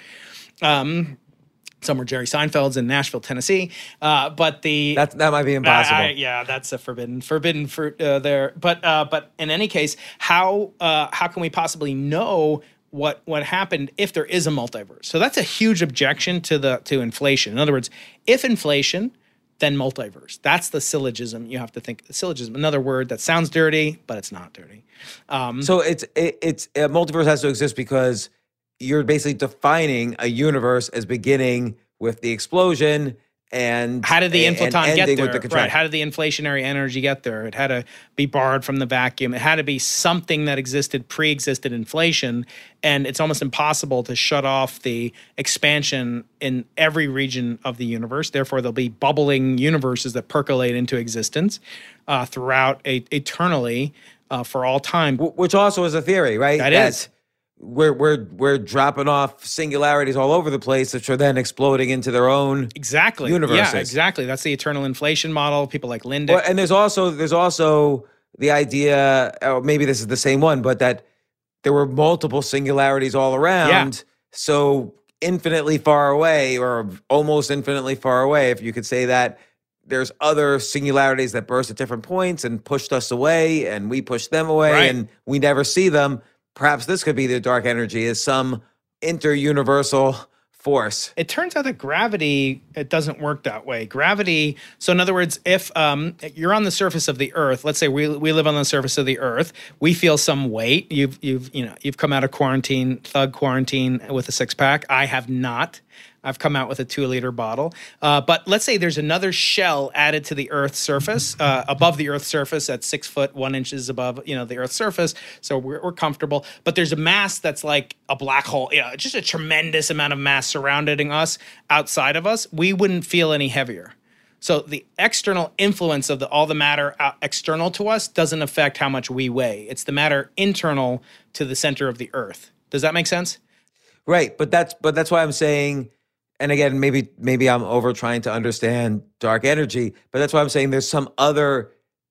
Um, somewhere Jerry Seinfeld's in Nashville, Tennessee. Uh, but the that that might be impossible. I, I, yeah, that's a forbidden forbidden fruit uh, there. But uh, but in any case, how uh, how can we possibly know what what happened if there is a multiverse? So that's a huge objection to the to inflation. In other words, if inflation, then multiverse. That's the syllogism you have to think. The syllogism, another word that sounds dirty, but it's not dirty. Um, so it's it, it's a multiverse has to exist because you're basically defining a universe as beginning with the explosion and how did the inflaton get there? The right. How did the inflationary energy get there? It had to be borrowed from the vacuum. It had to be something that existed, pre-existed inflation. And it's almost impossible to shut off the expansion in every region of the universe. Therefore, there'll be bubbling universes that percolate into existence uh, throughout a, eternally uh, for all time. Which also is a theory, right? That That is. We're we're we're dropping off singularities all over the place, which are then exploding into their own exactly universes. Yeah, exactly. That's the eternal inflation model. People like Lindick. Well, and there's also there's also the idea, or maybe this is the same one, but that there were multiple singularities all around, Yeah. so infinitely far away, or almost infinitely far away, if you could say that. There's other singularities that burst at different points and pushed us away, and we pushed them away, Right. and we never see them. Perhaps this could be the dark energy, is some inter-universal force. It turns out that gravity, it doesn't work that way. Gravity, so in other words, if um, you're on the surface of the earth, let's say we we live on the surface of the earth, we feel some weight. You've you've you know you've come out of quarantine, thug quarantine with a six pack. I have not. I've come out with a two liter bottle. Uh, but let's say there's another shell added to the Earth's surface, uh, above the Earth's surface at six foot, one inches above, you know, the Earth's surface. So we're, we're comfortable. But there's a mass that's like a black hole, you know, just a tremendous amount of mass surrounding us outside of us. We wouldn't feel any heavier. So the external influence of the, all the matter out, external to us doesn't affect how much we weigh. It's the matter internal to the center of the Earth. Does that make sense? Right, but that's but that's why I'm saying. And again, maybe maybe I'm over trying to understand dark energy, but that's why I'm saying there's some other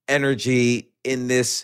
energy in this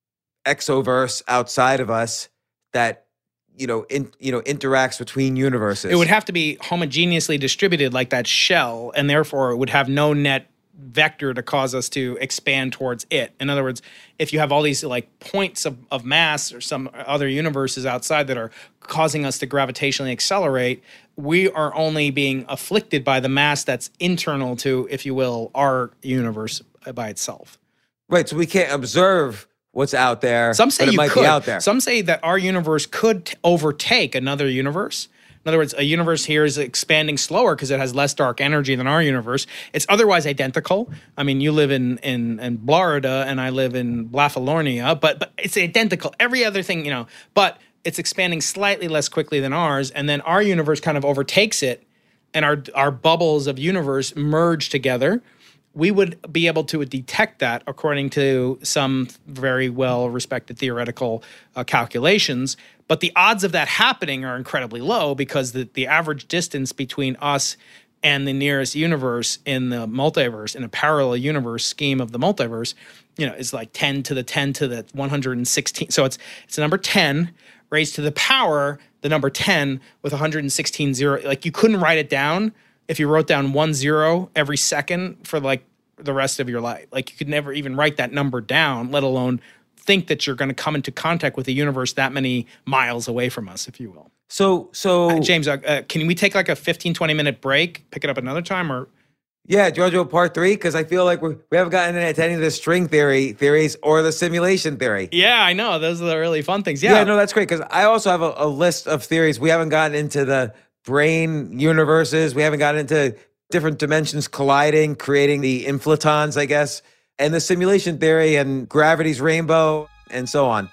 exoverse outside of us that you know in, you know interacts between universes. It would have to be homogeneously distributed like that shell, and therefore it would have no net vector to cause us to expand towards it. In other words, if you have all these like points of, of mass or some other universes outside that are causing us to gravitationally accelerate, we are only being afflicted by the mass that's internal to, if you will, our universe by itself. Right, so we can't observe what's out there, Some say but it you might could. be out there. Some say that our universe could t- overtake another universe. In other words, a universe here is expanding slower because it has less dark energy than our universe. It's otherwise identical. I mean, you live in in, in Florida and I live in Blafalornia, but but it's identical. Every other thing, you know, but it's expanding slightly less quickly than ours, and then our universe kind of overtakes it, and our our bubbles of universe merge together. We would be able to detect that according to some very well-respected theoretical uh, calculations. But the odds of that happening are incredibly low because the, the average distance between us and the nearest universe in the multiverse, in a parallel universe scheme of the multiverse, you know, is like ten to the ten to the one hundred sixteen. So it's it's a number ten raised to the power, the number ten with one hundred sixteen zero. Like you couldn't write it down if you wrote down one zero every second for like the rest of your life. Like you could never even write that number down, let alone think that you're going to come into contact with a universe that many miles away from us, if you will. So, so Uh, James, uh, uh, can we take like a fifteen, twenty minute break, pick it up another time, or? yeah, do you want to do a part three? Because I feel like we're, we haven't gotten into any of the string theory theories or the simulation theory. Yeah, I know. Those are the really fun things. Yeah, Yeah, no, that's great. Because I also have a, a list of theories. We haven't gotten into the brain universes. We haven't gotten into different dimensions colliding, creating the inflatons, I guess, and the simulation theory and gravity's rainbow and so on.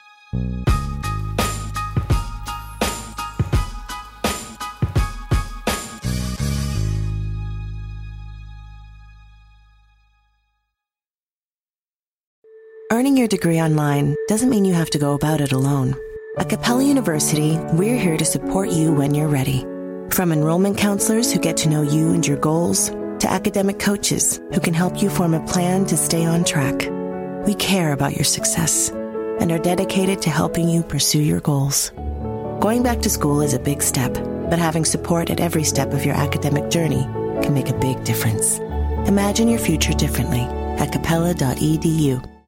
Earning your degree online doesn't mean you have to go about it alone. At Capella University, we're here to support you when you're ready. From enrollment counselors who get to know you and your goals, to academic coaches who can help you form a plan to stay on track. We care about your success and are dedicated to helping you pursue your goals. Going back to school is a big step, but having support at every step of your academic journey can make a big difference. Imagine your future differently at capella dot e d u.